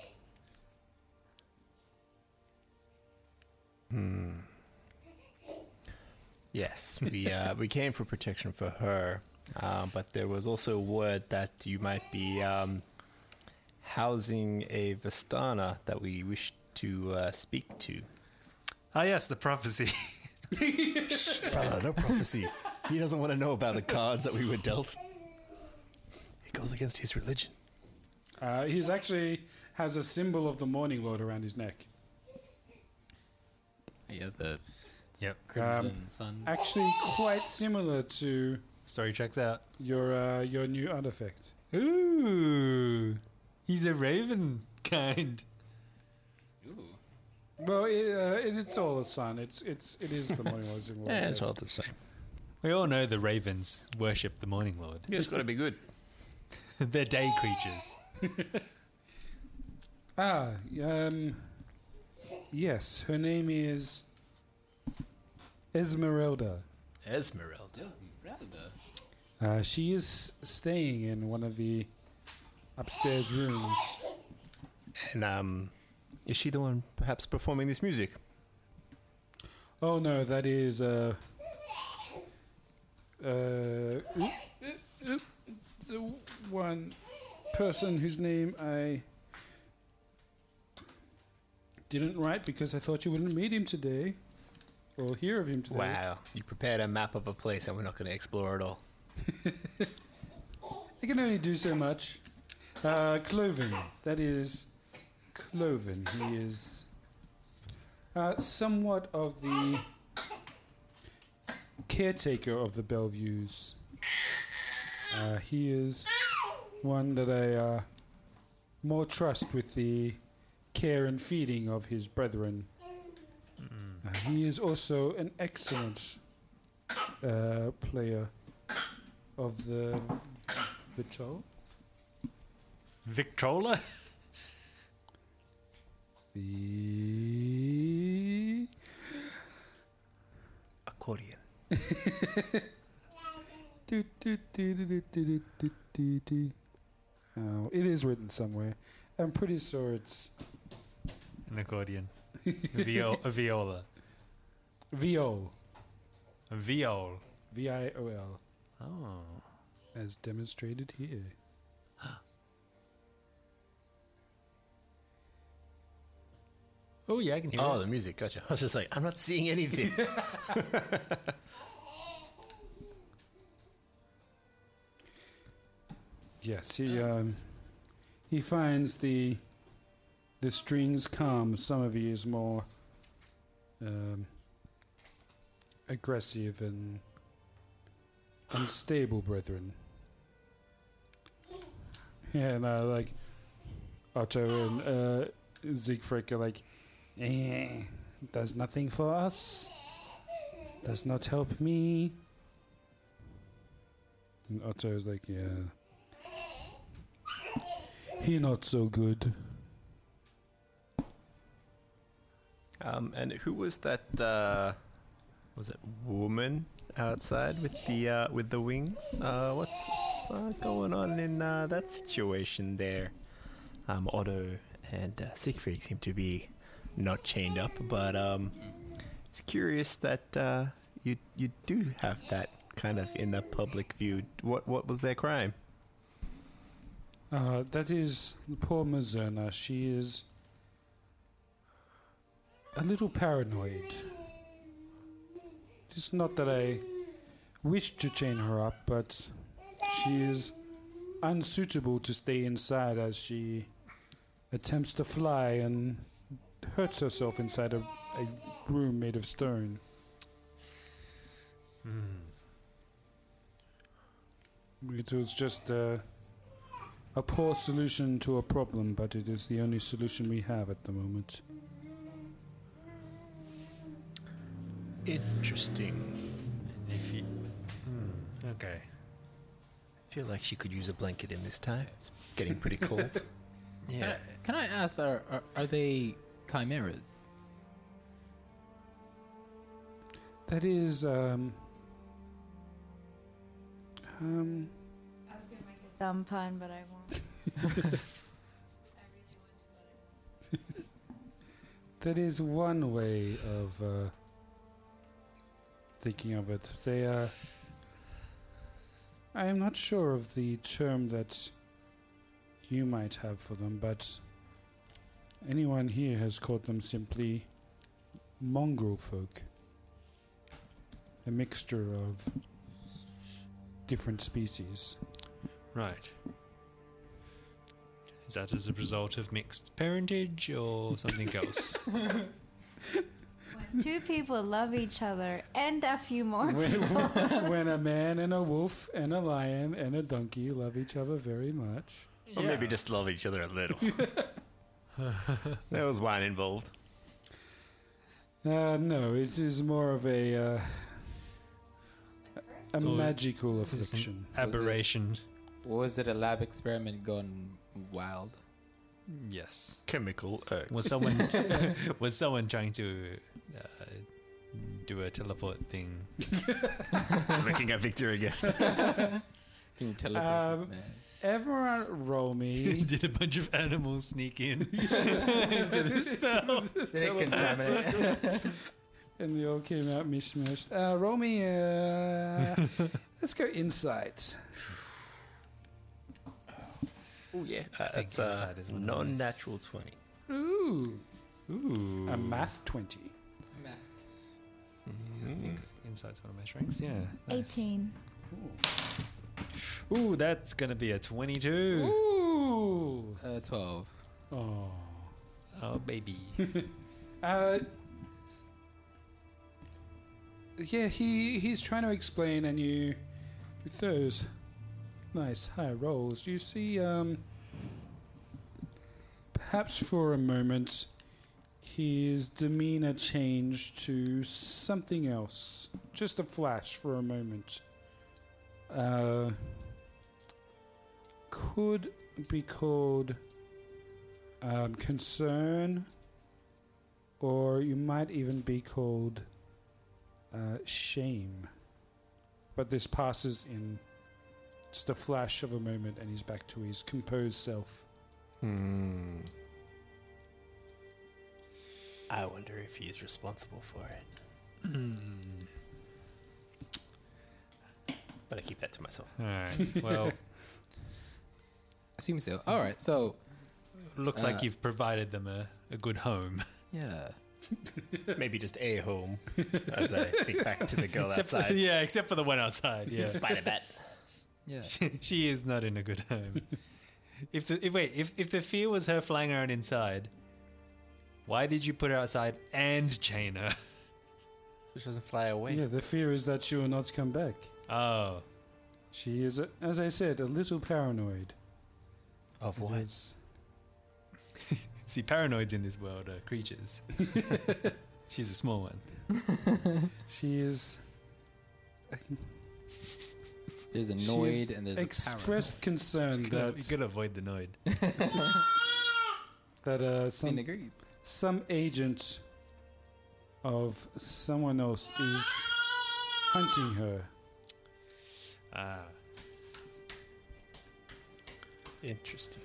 Yes, we came for protection for her, but there was also word that you might be housing a Vistana that we wish to speak to. Ah, yes, the prophecy. Shh, brother, no prophecy. He doesn't want to know about the cards that we were dealt. It goes against his religion. He's actually has a symbol of the Morning Lord around his neck. Yeah, the Crimson Sun. Actually, quite similar to. Story checks out. Your new artifact. Ooh, he's a raven kind. Ooh. Well, it's all the sun. It is the Morning Lord's symbol. Yeah, it's all the same. We all know the ravens worship the Morning Lord. Yeah, it's got to be good. They're day creatures. Yes, her name is Esmeralda. Esmeralda. She is staying in one of the upstairs rooms. And is she the one perhaps performing this music? Oh no, that is the one person whose name I didn't write because I thought you wouldn't meet him today or hear of him today. Wow, you prepared a map of a place and we're not going to explore it all. I can only do so much. Cloven. That is Cloven. He is somewhat of the caretaker of the Bellevues. He is one that I more trust with the care and feeding of his brethren. He is also an excellent player of the Victrola. Victrola? The accordion. Oh, it is written somewhere. I'm pretty sure it's an accordion. A viola. Viol. A viol. V-I-O-L. Oh. As demonstrated here. Oh, yeah, I can hear it. Oh, the music. Gotcha. I was just like, I'm not seeing anything. Yes, he finds the strings calm. Some of he is more aggressive and unstable brethren. Yeah, and like Otto and Siegfried are like, does nothing for us, does not help me. And Otto is like, yeah, he not so good. And who was that? Was it woman outside with the wings? What's going on in that situation there? Otto and Siegfried seem to be not chained up, but it's curious that you do have that kind of in the public view. What was their crime? That is poor Mazerna. She is a little paranoid. It's not that I wish to chain her up, but she is unsuitable to stay inside as she attempts to fly and hurts herself inside a room made of stone. It was just a poor solution to a problem, but it is the only solution we have at the moment. Interesting. If you, okay. I feel like she could use a blanket in this time. It's getting pretty cold. Yeah. Can I ask, are they chimeras? That is, I was going to make a dumb pun, but I won't. that is one way of thinking of it. They are. I am not sure of the term that you might have for them, but anyone here has called them simply mongrel folk. A mixture of different species. Right. Is that as a result of mixed parentage or something else? When two people love each other and a few more people. When a man and a wolf and a lion and a donkey love each other very much. Or maybe just love each other a little. There was wine involved. No, it is more of a magical affliction. Aberration. Was it a lab experiment gone wild? Yes. Chemical X. Was someone trying to do a teleport thing? Looking at Victor again. Can you teleport this man? Everyone roll me. Did a bunch of animals sneak in into the spell? They contaminate. And they all came out mishmashed. Roll me. Let's go insight. Oh, yeah. think It's inside a is one of them. non-natural 20. Ooh. Ooh. A math 20. I think insight's one of my strengths. Yeah. Nice. 18. Ooh, that's gonna be a 22. Ooh. 12. Oh. Oh, baby. Yeah, he's trying to explain, and you, with those nice high rolls, you see, perhaps for a moment, his demeanor changed to something else. Just a flash for a moment. Could be called concern, or you might even be called shame. But this passes in just a flash of a moment, and he's back to his composed self. I wonder if he's responsible for it. But I keep that to myself. All right. Well, Assume so. All right. So, looks like you've provided them a good home. yeah. Maybe just a home, as I think back to the girl Except outside. For, except for the one outside. Yeah. Spider-Bat. Yeah. She is not in a good home. If the fear was her flying around inside, why did you put her outside and chain her? So she doesn't fly away. Yeah, the fear is that she will not come back. Oh. She is, as I said, a little paranoid. Of what? See, paranoids in this world are creatures. She's a small one. She is... There's a She Noid has and there's expressed concern You that gotta avoid the Noid. that some agent of someone else is hunting her. Ah. Interesting.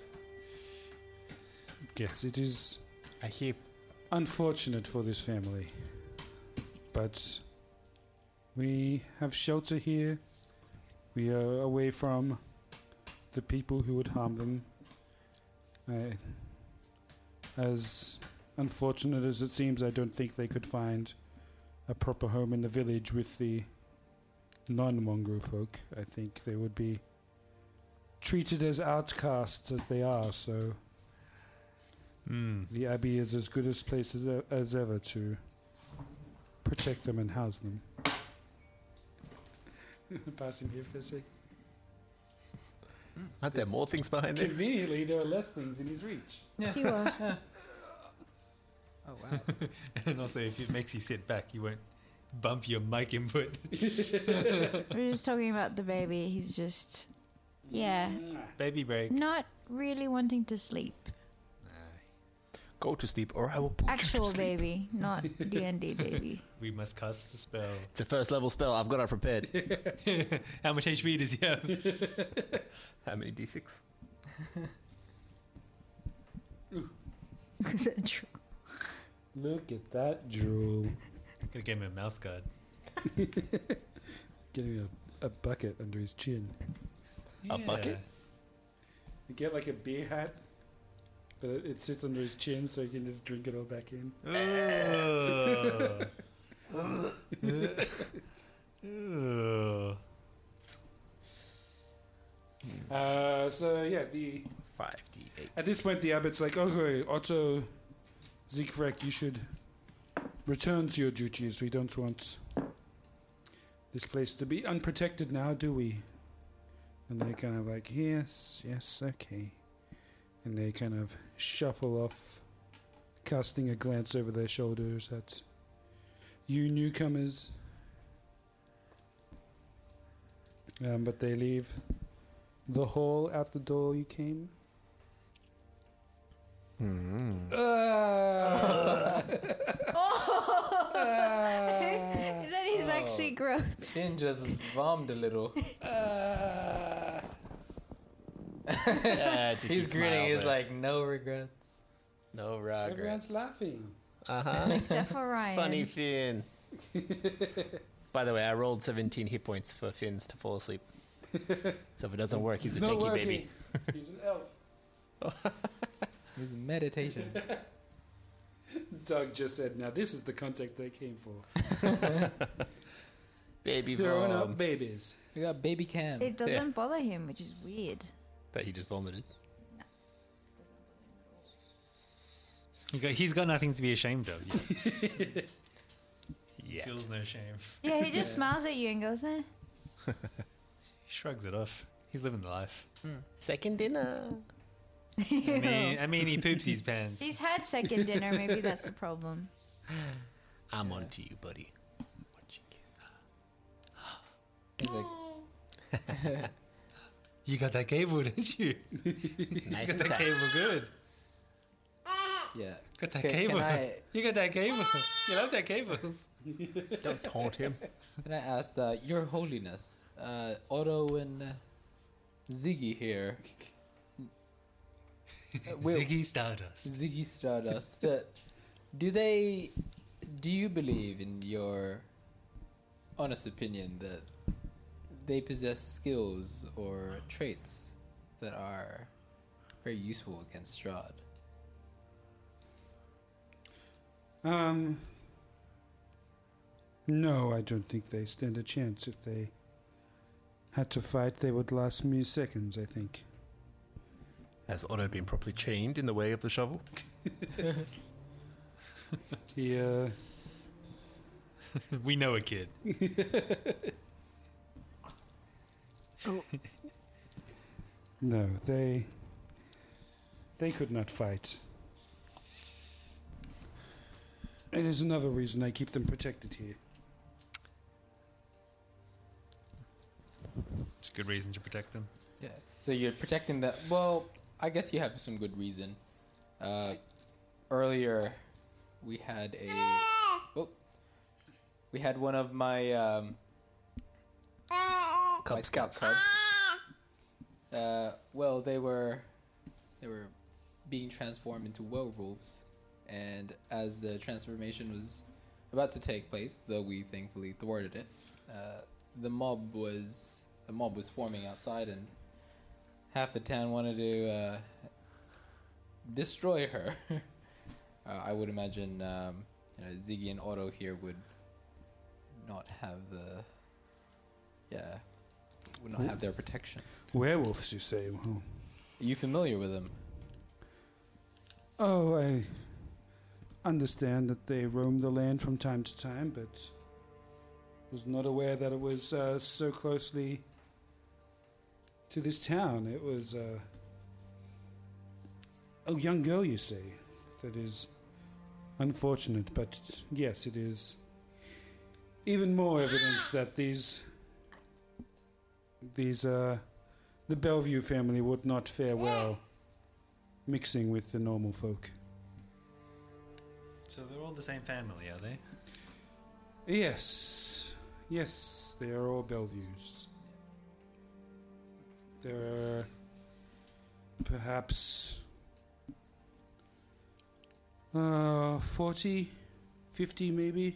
Yes, it is I hear unfortunate for this family, but we have shelter here. We are away from the people who would harm them. As unfortunate as it seems, I don't think they could find a proper home in the village with the non-mongrel folk. I think they would be treated as outcasts as they are, so the Abbey is as good a place as ever to protect them and house them. Pass him here for a sec. Aren't there more things behind there? Conveniently, there are less things in his reach. Yeah. Oh, wow. And also, if it makes you sit back, you won't bump your mic input. We're just talking about the baby. He's just, Baby break. not really wanting to sleep. Go to sleep or I will put you Actual to sleep. baby, not D&D baby. We must cast the spell. It's a first level spell. I've got it prepared. How much HP does he have? How many D6? Look at that drool. Gotta give him a mouth guard. Getting a bucket under his chin. A bucket? You get like a beer hat, but it sits under his chin so he can just drink it all back in. So yeah, the 5d8. at this point the abbot's like, okay, Otto Siegfried, you should return to your duties. We don't want this place to be unprotected now, do we? And they kind of like, yes, okay. And they kind of shuffle off, casting a glance over their shoulders at you newcomers. But they leave the hall out the door you came. That is actually gross. Finn just vomed a little. He's grinning. He's like, no regrets. No regrets. Everyone's laughing. Except for Ryan. Funny Finn. By the way, I rolled 17 hit points for Finn's to fall asleep. So if it doesn't work, he's a It's not tanky working. baby. He's an elf. It's meditation. Doug just said, now this is the contact they came for. Baby Throwing vom. up babies. We got baby cam. It doesn't bother him, which is weird. That he just vomited. He's got nothing to be ashamed of. He Yet. feels no shame. Yeah, he just smiles at you and goes, eh. He shrugs it off. He's living the life. Second dinner. I mean, he poops his pants. He's had second dinner, maybe that's the problem. I'm on to you, buddy. He's like, You got that cable, didn't you? Nice You got that attack. cable good. yeah. Got that Can cable. I- You got that cable. You love that cable. Don't taunt him. Can I ask Your Holiness, Otto and Ziggy here. Ziggy Stardust. Ziggy Stardust. Do you believe, in your honest opinion, that they possess skills or traits that are very useful against Strahd? No, I don't think they stand a chance. If they had to fight, they would last mere seconds, I think. Has Otto been properly chained in the way of the shovel? He, We know a kid. No, they could not fight. It is another reason I keep them protected here. It's a good reason to protect them. Yeah. So you're protecting that. Well, I guess you have some good reason. Earlier, we had one of my Cub Scouts. Cubs. Well, they were being transformed into werewolves, and as the transformation was about to take place, though we thankfully thwarted it, the mob was forming outside, and half the town wanted to destroy her. I would imagine Ziggy and Otto here would not have would not have their protection. Werewolves, you say? Well, Are you familiar with them? oh, I understand that they roam the land from time to time, but was not aware that it was so closely to this town. It was a young girl, you say. That is unfortunate, but yes, it is even more evidence that the Bellevue family would not fare well mixing with the normal folk. So they're all the same family, are they? Yes, they are all Bellevues. There are perhaps 40, 50 maybe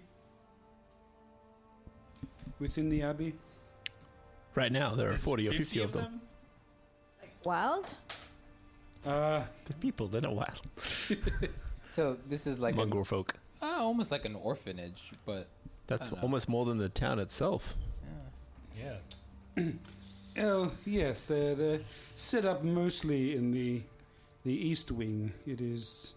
within the abbey. Right now, there are 40 or 50 of them. Wild? The people, they're not wild. So this is like Mongrel folk. Almost like an orphanage, but That's I don't know. almost more than the town itself. Yeah. Oh, yes, they're set up mostly in the east wing. It is...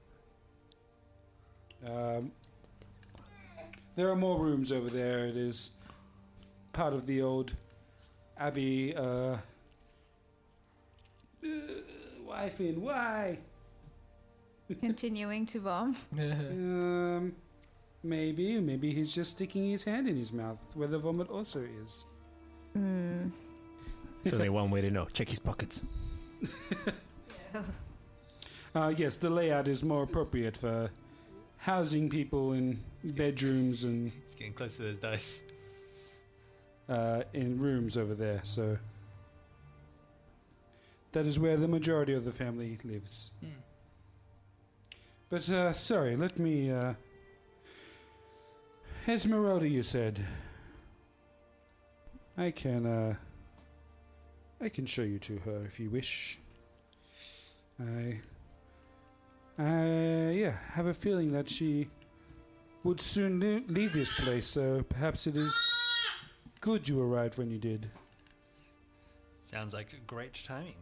there are more rooms over there. It is part of the old abbey... Wifey, why? Continuing to vom. Maybe he's just sticking his hand in his mouth, where the vomit also is. So they one way to know. Check his pockets. Yes, the layout is more appropriate for housing people in bedrooms and It's getting close to those dice. in rooms over there. So that is where the majority of the family lives. But sorry, let me. Esmeralda, you said. I can show you to her if you wish. I have a feeling that she would soon leave this place, so perhaps it is good you arrived when you did. Sounds like great timing.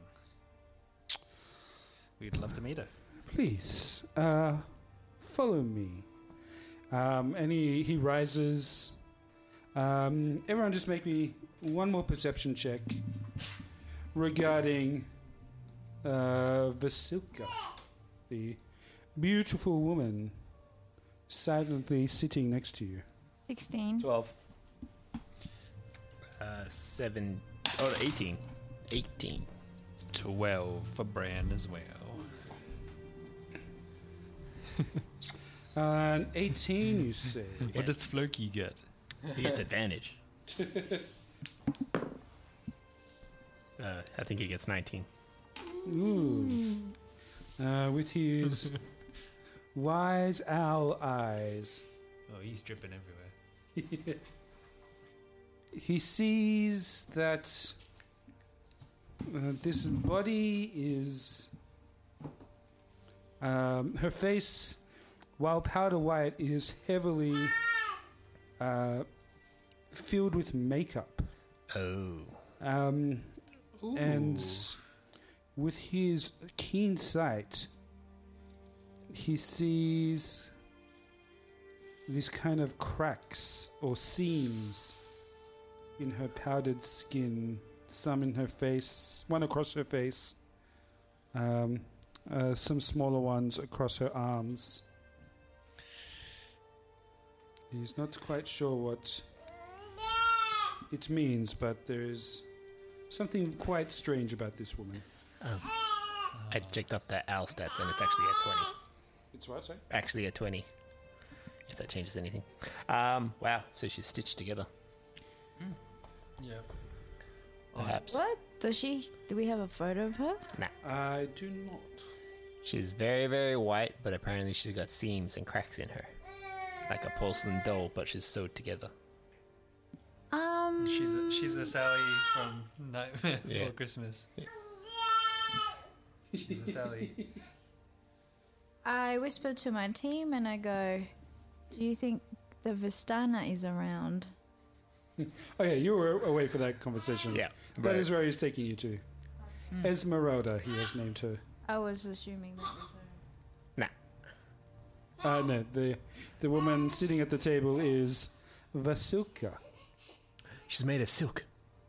We'd love to meet her. Please, follow me. And he rises. Everyone just make me one more perception check regarding Vasilka, the beautiful woman silently sitting next to you. 16. 12. 7. Oh, 18. 18. 12 for Bran as well. An 18, you say? What does Floki get? He gets advantage. I think he gets 19. Ooh. With his wise owl eyes. Oh, he's dripping everywhere. He sees that this body is... her face, while powder white, is heavily filled with makeup. Oh. And with his keen sight, he sees these kind of cracks or seams in her powdered skin, some in her face, one across her face, some smaller ones across her arms. He's not quite sure what it means, but there is something quite strange about this woman. I checked up the owl stats and it's actually at 20. It's what, sorry? Actually at 20. If that changes anything. Wow, so she's stitched together. Yeah. Perhaps. What? Do we have a photo of her? Nah. I do not. She's very, very white, but apparently she's got seams and cracks in her. Like a porcelain doll, but she's sewed together. She's a Sally from Nightmare Before Christmas. She's a Sally. I whisper to my team and I go, do you think the Vistana is around? Oh yeah, you were away for that conversation. Yeah. That is where he's taking you to. Esmeralda, he has named her. I was assuming that was her. Nah. No, the woman sitting at the table is Vasilka. She's made of silk.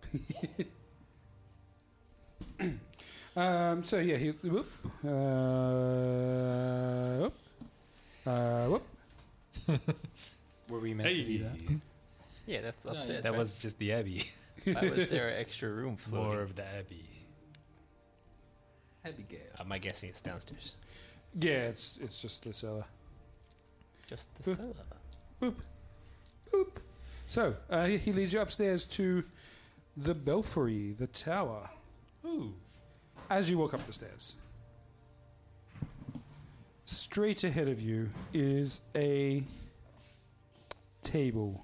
So yeah, he whoop, whoop. Were we meant to see that? Yeah, that's upstairs. That was just the Abbey. Why was there an extra room floating? More of the Abbey. Abigail. My guessing it's downstairs. Yeah, it's just the cellar. Just the cellar. Boop. Boop. So, he leads you upstairs to the belfry, the tower. Ooh. As you walk up the stairs, straight ahead of you is a table.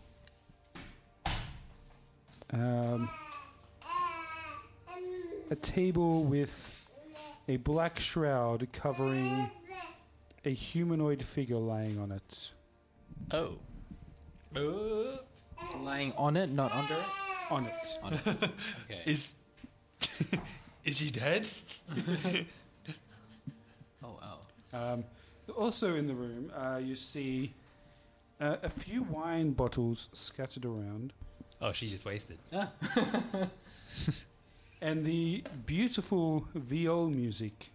A table with a black shroud covering a humanoid figure lying on it. Oh. Lying on it, not under it? On it. On it. Okay. Is she dead? Oh, wow. Also in the room, you see a few wine bottles scattered around. Oh, she just wasted. And the beautiful viol music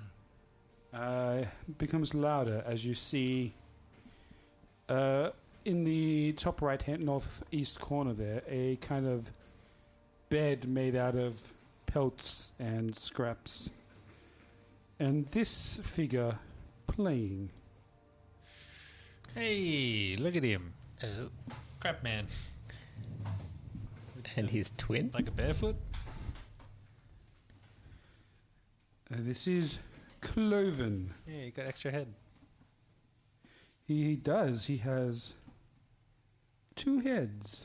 becomes louder as you see in the top right hand northeast corner there a kind of bed made out of pelts and scraps. And this figure playing. Hey, look at him. Oh. Crap man. And his twin? Like a barefoot? This is Cloven. Yeah, he got extra head. He does. He has 2 heads.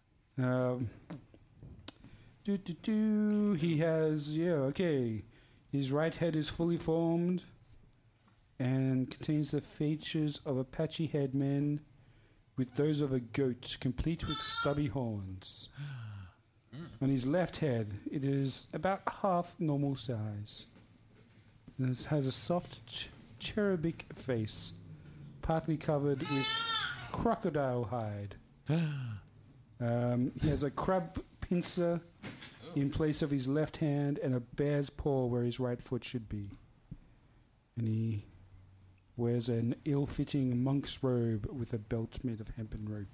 He has, okay. His right head is fully formed and contains the features of a patchy-haired man with those of a goat, complete with stubby horns. On his left head, it is about half normal size. And it has a soft cherubic face, partly covered with crocodile hide. He has a crab pincer in place of his left hand and a bear's paw where his right foot should be. And he wears an ill-fitting monk's robe with a belt made of hempen rope.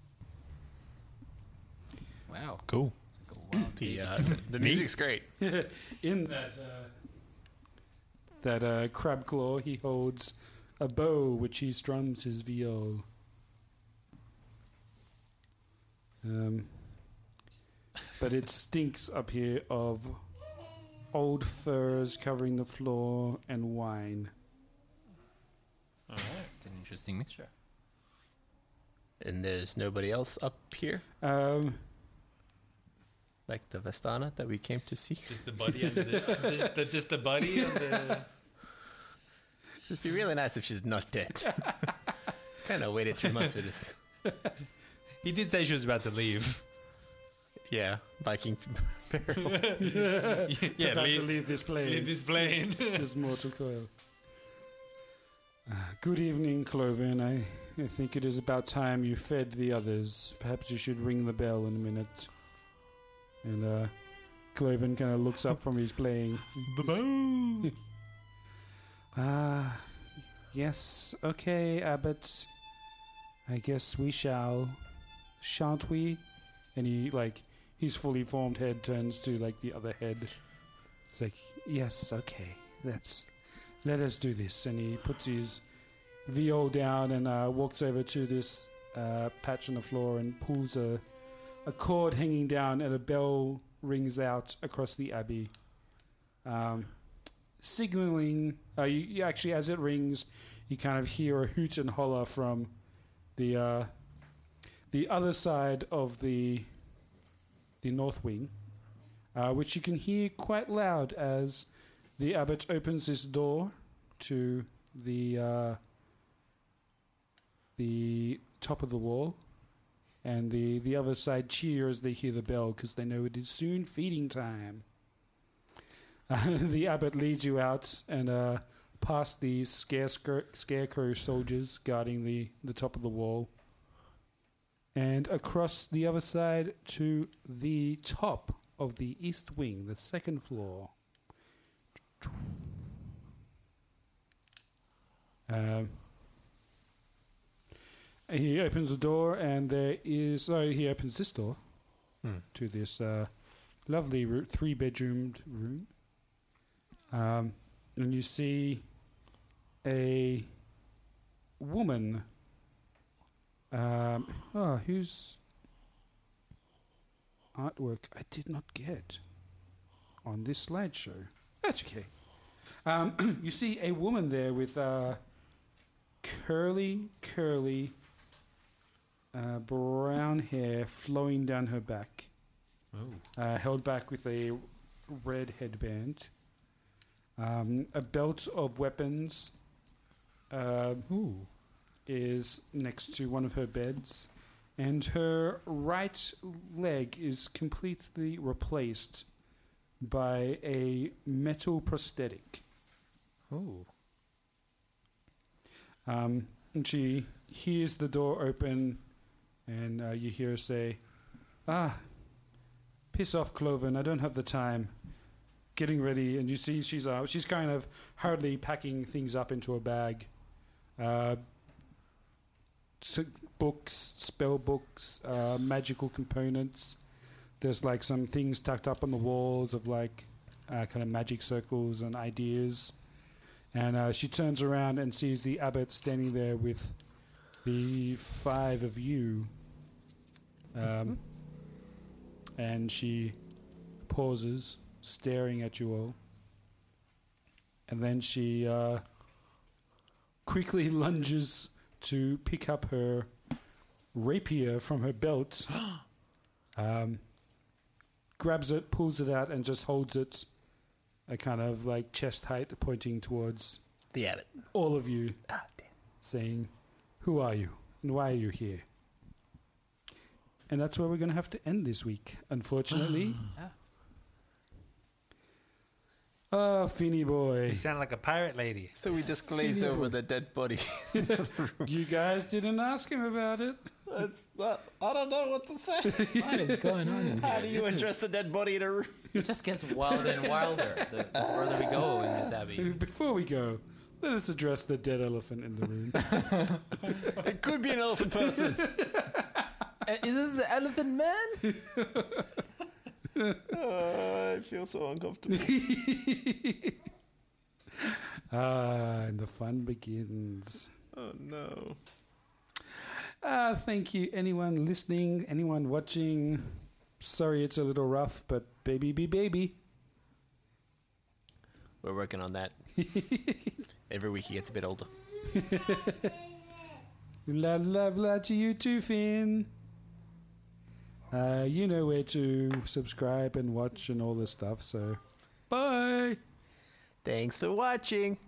Wow. Cool. The music's great. In that crab claw, he holds a bow which he strums his viol. But it stinks up here of old furs covering the floor and wine. All right. It's an interesting mixture. And there's nobody else up here? Like the Vestana that we came to see? Just the buddy under the... just the buddy on the... It'd be really nice if she's not dead. Kind of waited 3 months for this. He did say she was about to leave. Yeah, Viking barrel. Yeah, about to leave this plane. Leave this plane. This mortal coil. Good evening, Cloven. I think it is about time you fed the others. Perhaps you should ring the bell in a minute. And Cloven kind of looks up from his playing. The yes, okay, Abbot. I guess we shall. Shan't we? And he, his fully formed head turns to, the other head. It's like, yes, okay, let us do this. And he puts his viol down and walks over to this patch on the floor and pulls a cord hanging down, and a bell rings out across the abbey, signaling. You actually, as it rings, you kind of hear a hoot and holler from the other side of the north wing, which you can hear quite loud as the abbot opens this door to the top of the wall. And the other side cheer as they hear the bell because they know it is soon feeding time. The abbot leads you out and past these scarecrow soldiers guarding the top of the wall. And across the other side to the top of the east wing, the second floor. He opens the door, and there is... he opens this door to this lovely 3-bedroomed room. And you see a woman... whose artwork I did not get on this slideshow. That's okay. You see a woman there with curly... brown hair flowing down her back, held back with a red headband, a belt of weapons is next to one of her beds, and her right leg is completely replaced by a metal prosthetic. And she hears the door open. And you hear her say, piss off, Cloven, I don't have the time. Getting ready, and you see she's kind of hurriedly packing things up into a bag. Books, spell books, magical components. There's some things tucked up on the walls of kind of magic circles and ideas. And she turns around and sees the abbot standing there with the 5 of you. And she pauses, staring at you all. And then she quickly lunges to pick up her rapier from her belt, grabs it, pulls it out, and just holds it a kind of like chest height pointing towards the abbot. All of you, saying, "Who are you and why are you here?" And that's where we're going to have to end this week, unfortunately. Oh, Finny boy. You sound like a pirate lady. So we just glazed over the dead body. You guys didn't ask him about it. I don't know what to say. What is going on in here? How do you address the dead body in a room? It just gets wilder and wilder the further we go in this abbey. Before we go, let us address the dead elephant in the room. It could be an elephant person. Is this the elephant man? I feel so uncomfortable. And the fun begins. Oh no. Thank you, anyone listening, anyone watching. Sorry it's a little rough, but baby be baby. We're working on that. Every week he gets a bit older. La to you too, Finn. You know where to subscribe and watch and all this stuff, so bye. Thanks for watching.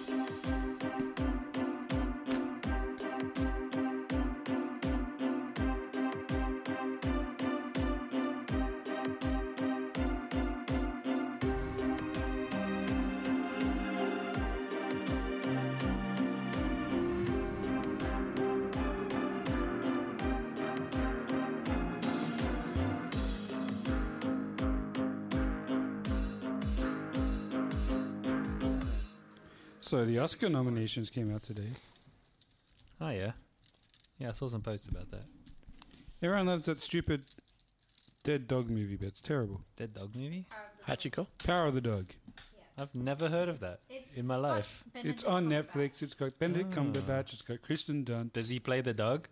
So the Oscar nominations came out today. Oh, yeah. Yeah, I saw some posts about that. Everyone loves that stupid dead dog movie, but it's terrible. Dead dog movie? Hachiko? Power of the Dog. I've never heard of that in my life. It's on Netflix. It's got Benedict Cumberbatch. It's got Kristen Dunst. Does he play the dog?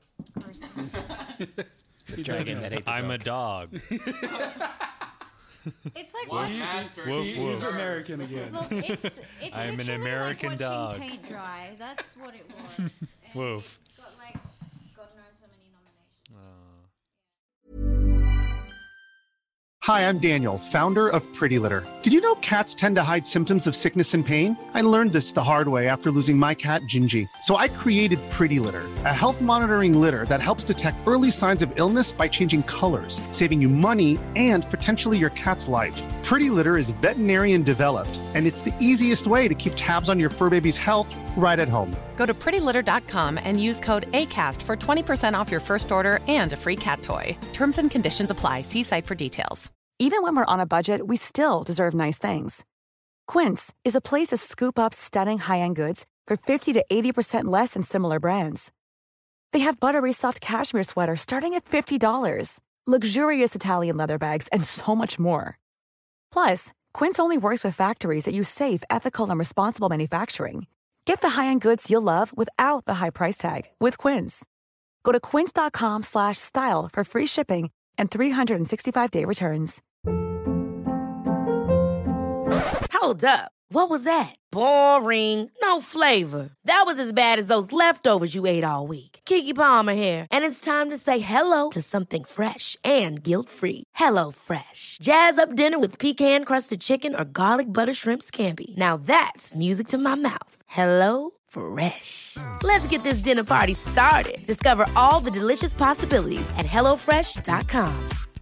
He dragon does that now. ate the I'm dog. a dog. It's like He's American again. Look, it's I'm an literally American like dog. watching paint dry. That's what it was. And Woof. it's got like God knows how many nominations. Hi, I'm Daniel, founder of Pretty Litter. Did you know cats tend to hide symptoms of sickness and pain? I learned this the hard way after losing my cat, Gingy. So I created Pretty Litter, a health monitoring litter that helps detect early signs of illness by changing colors, saving you money and potentially your cat's life. Pretty Litter is veterinarian developed, and it's the easiest way to keep tabs on your fur baby's health right at home. Go to prettylitter.com and use code ACAST for 20% off your first order and a free cat toy. Terms and conditions apply. See site for details. Even when we're on a budget, we still deserve nice things. Quince is a place to scoop up stunning high-end goods for 50 to 80% less than similar brands. They have buttery soft cashmere sweaters starting at $50, luxurious Italian leather bags, and so much more. Plus, Quince only works with factories that use safe, ethical, and responsible manufacturing. Get the high-end goods you'll love without the high price tag with Quince. Go to quince.com/style for free shipping and 365-day returns. Hold up. What was that? Boring. No flavor. That was as bad as those leftovers you ate all week. Keke Palmer here, and it's time to say hello to something fresh and guilt-free. Hello Fresh. Jazz up dinner with pecan-crusted chicken or garlic butter shrimp scampi. Now that's music to my mouth. Hello Fresh. Let's get this dinner party started. Discover all the delicious possibilities at HelloFresh.com.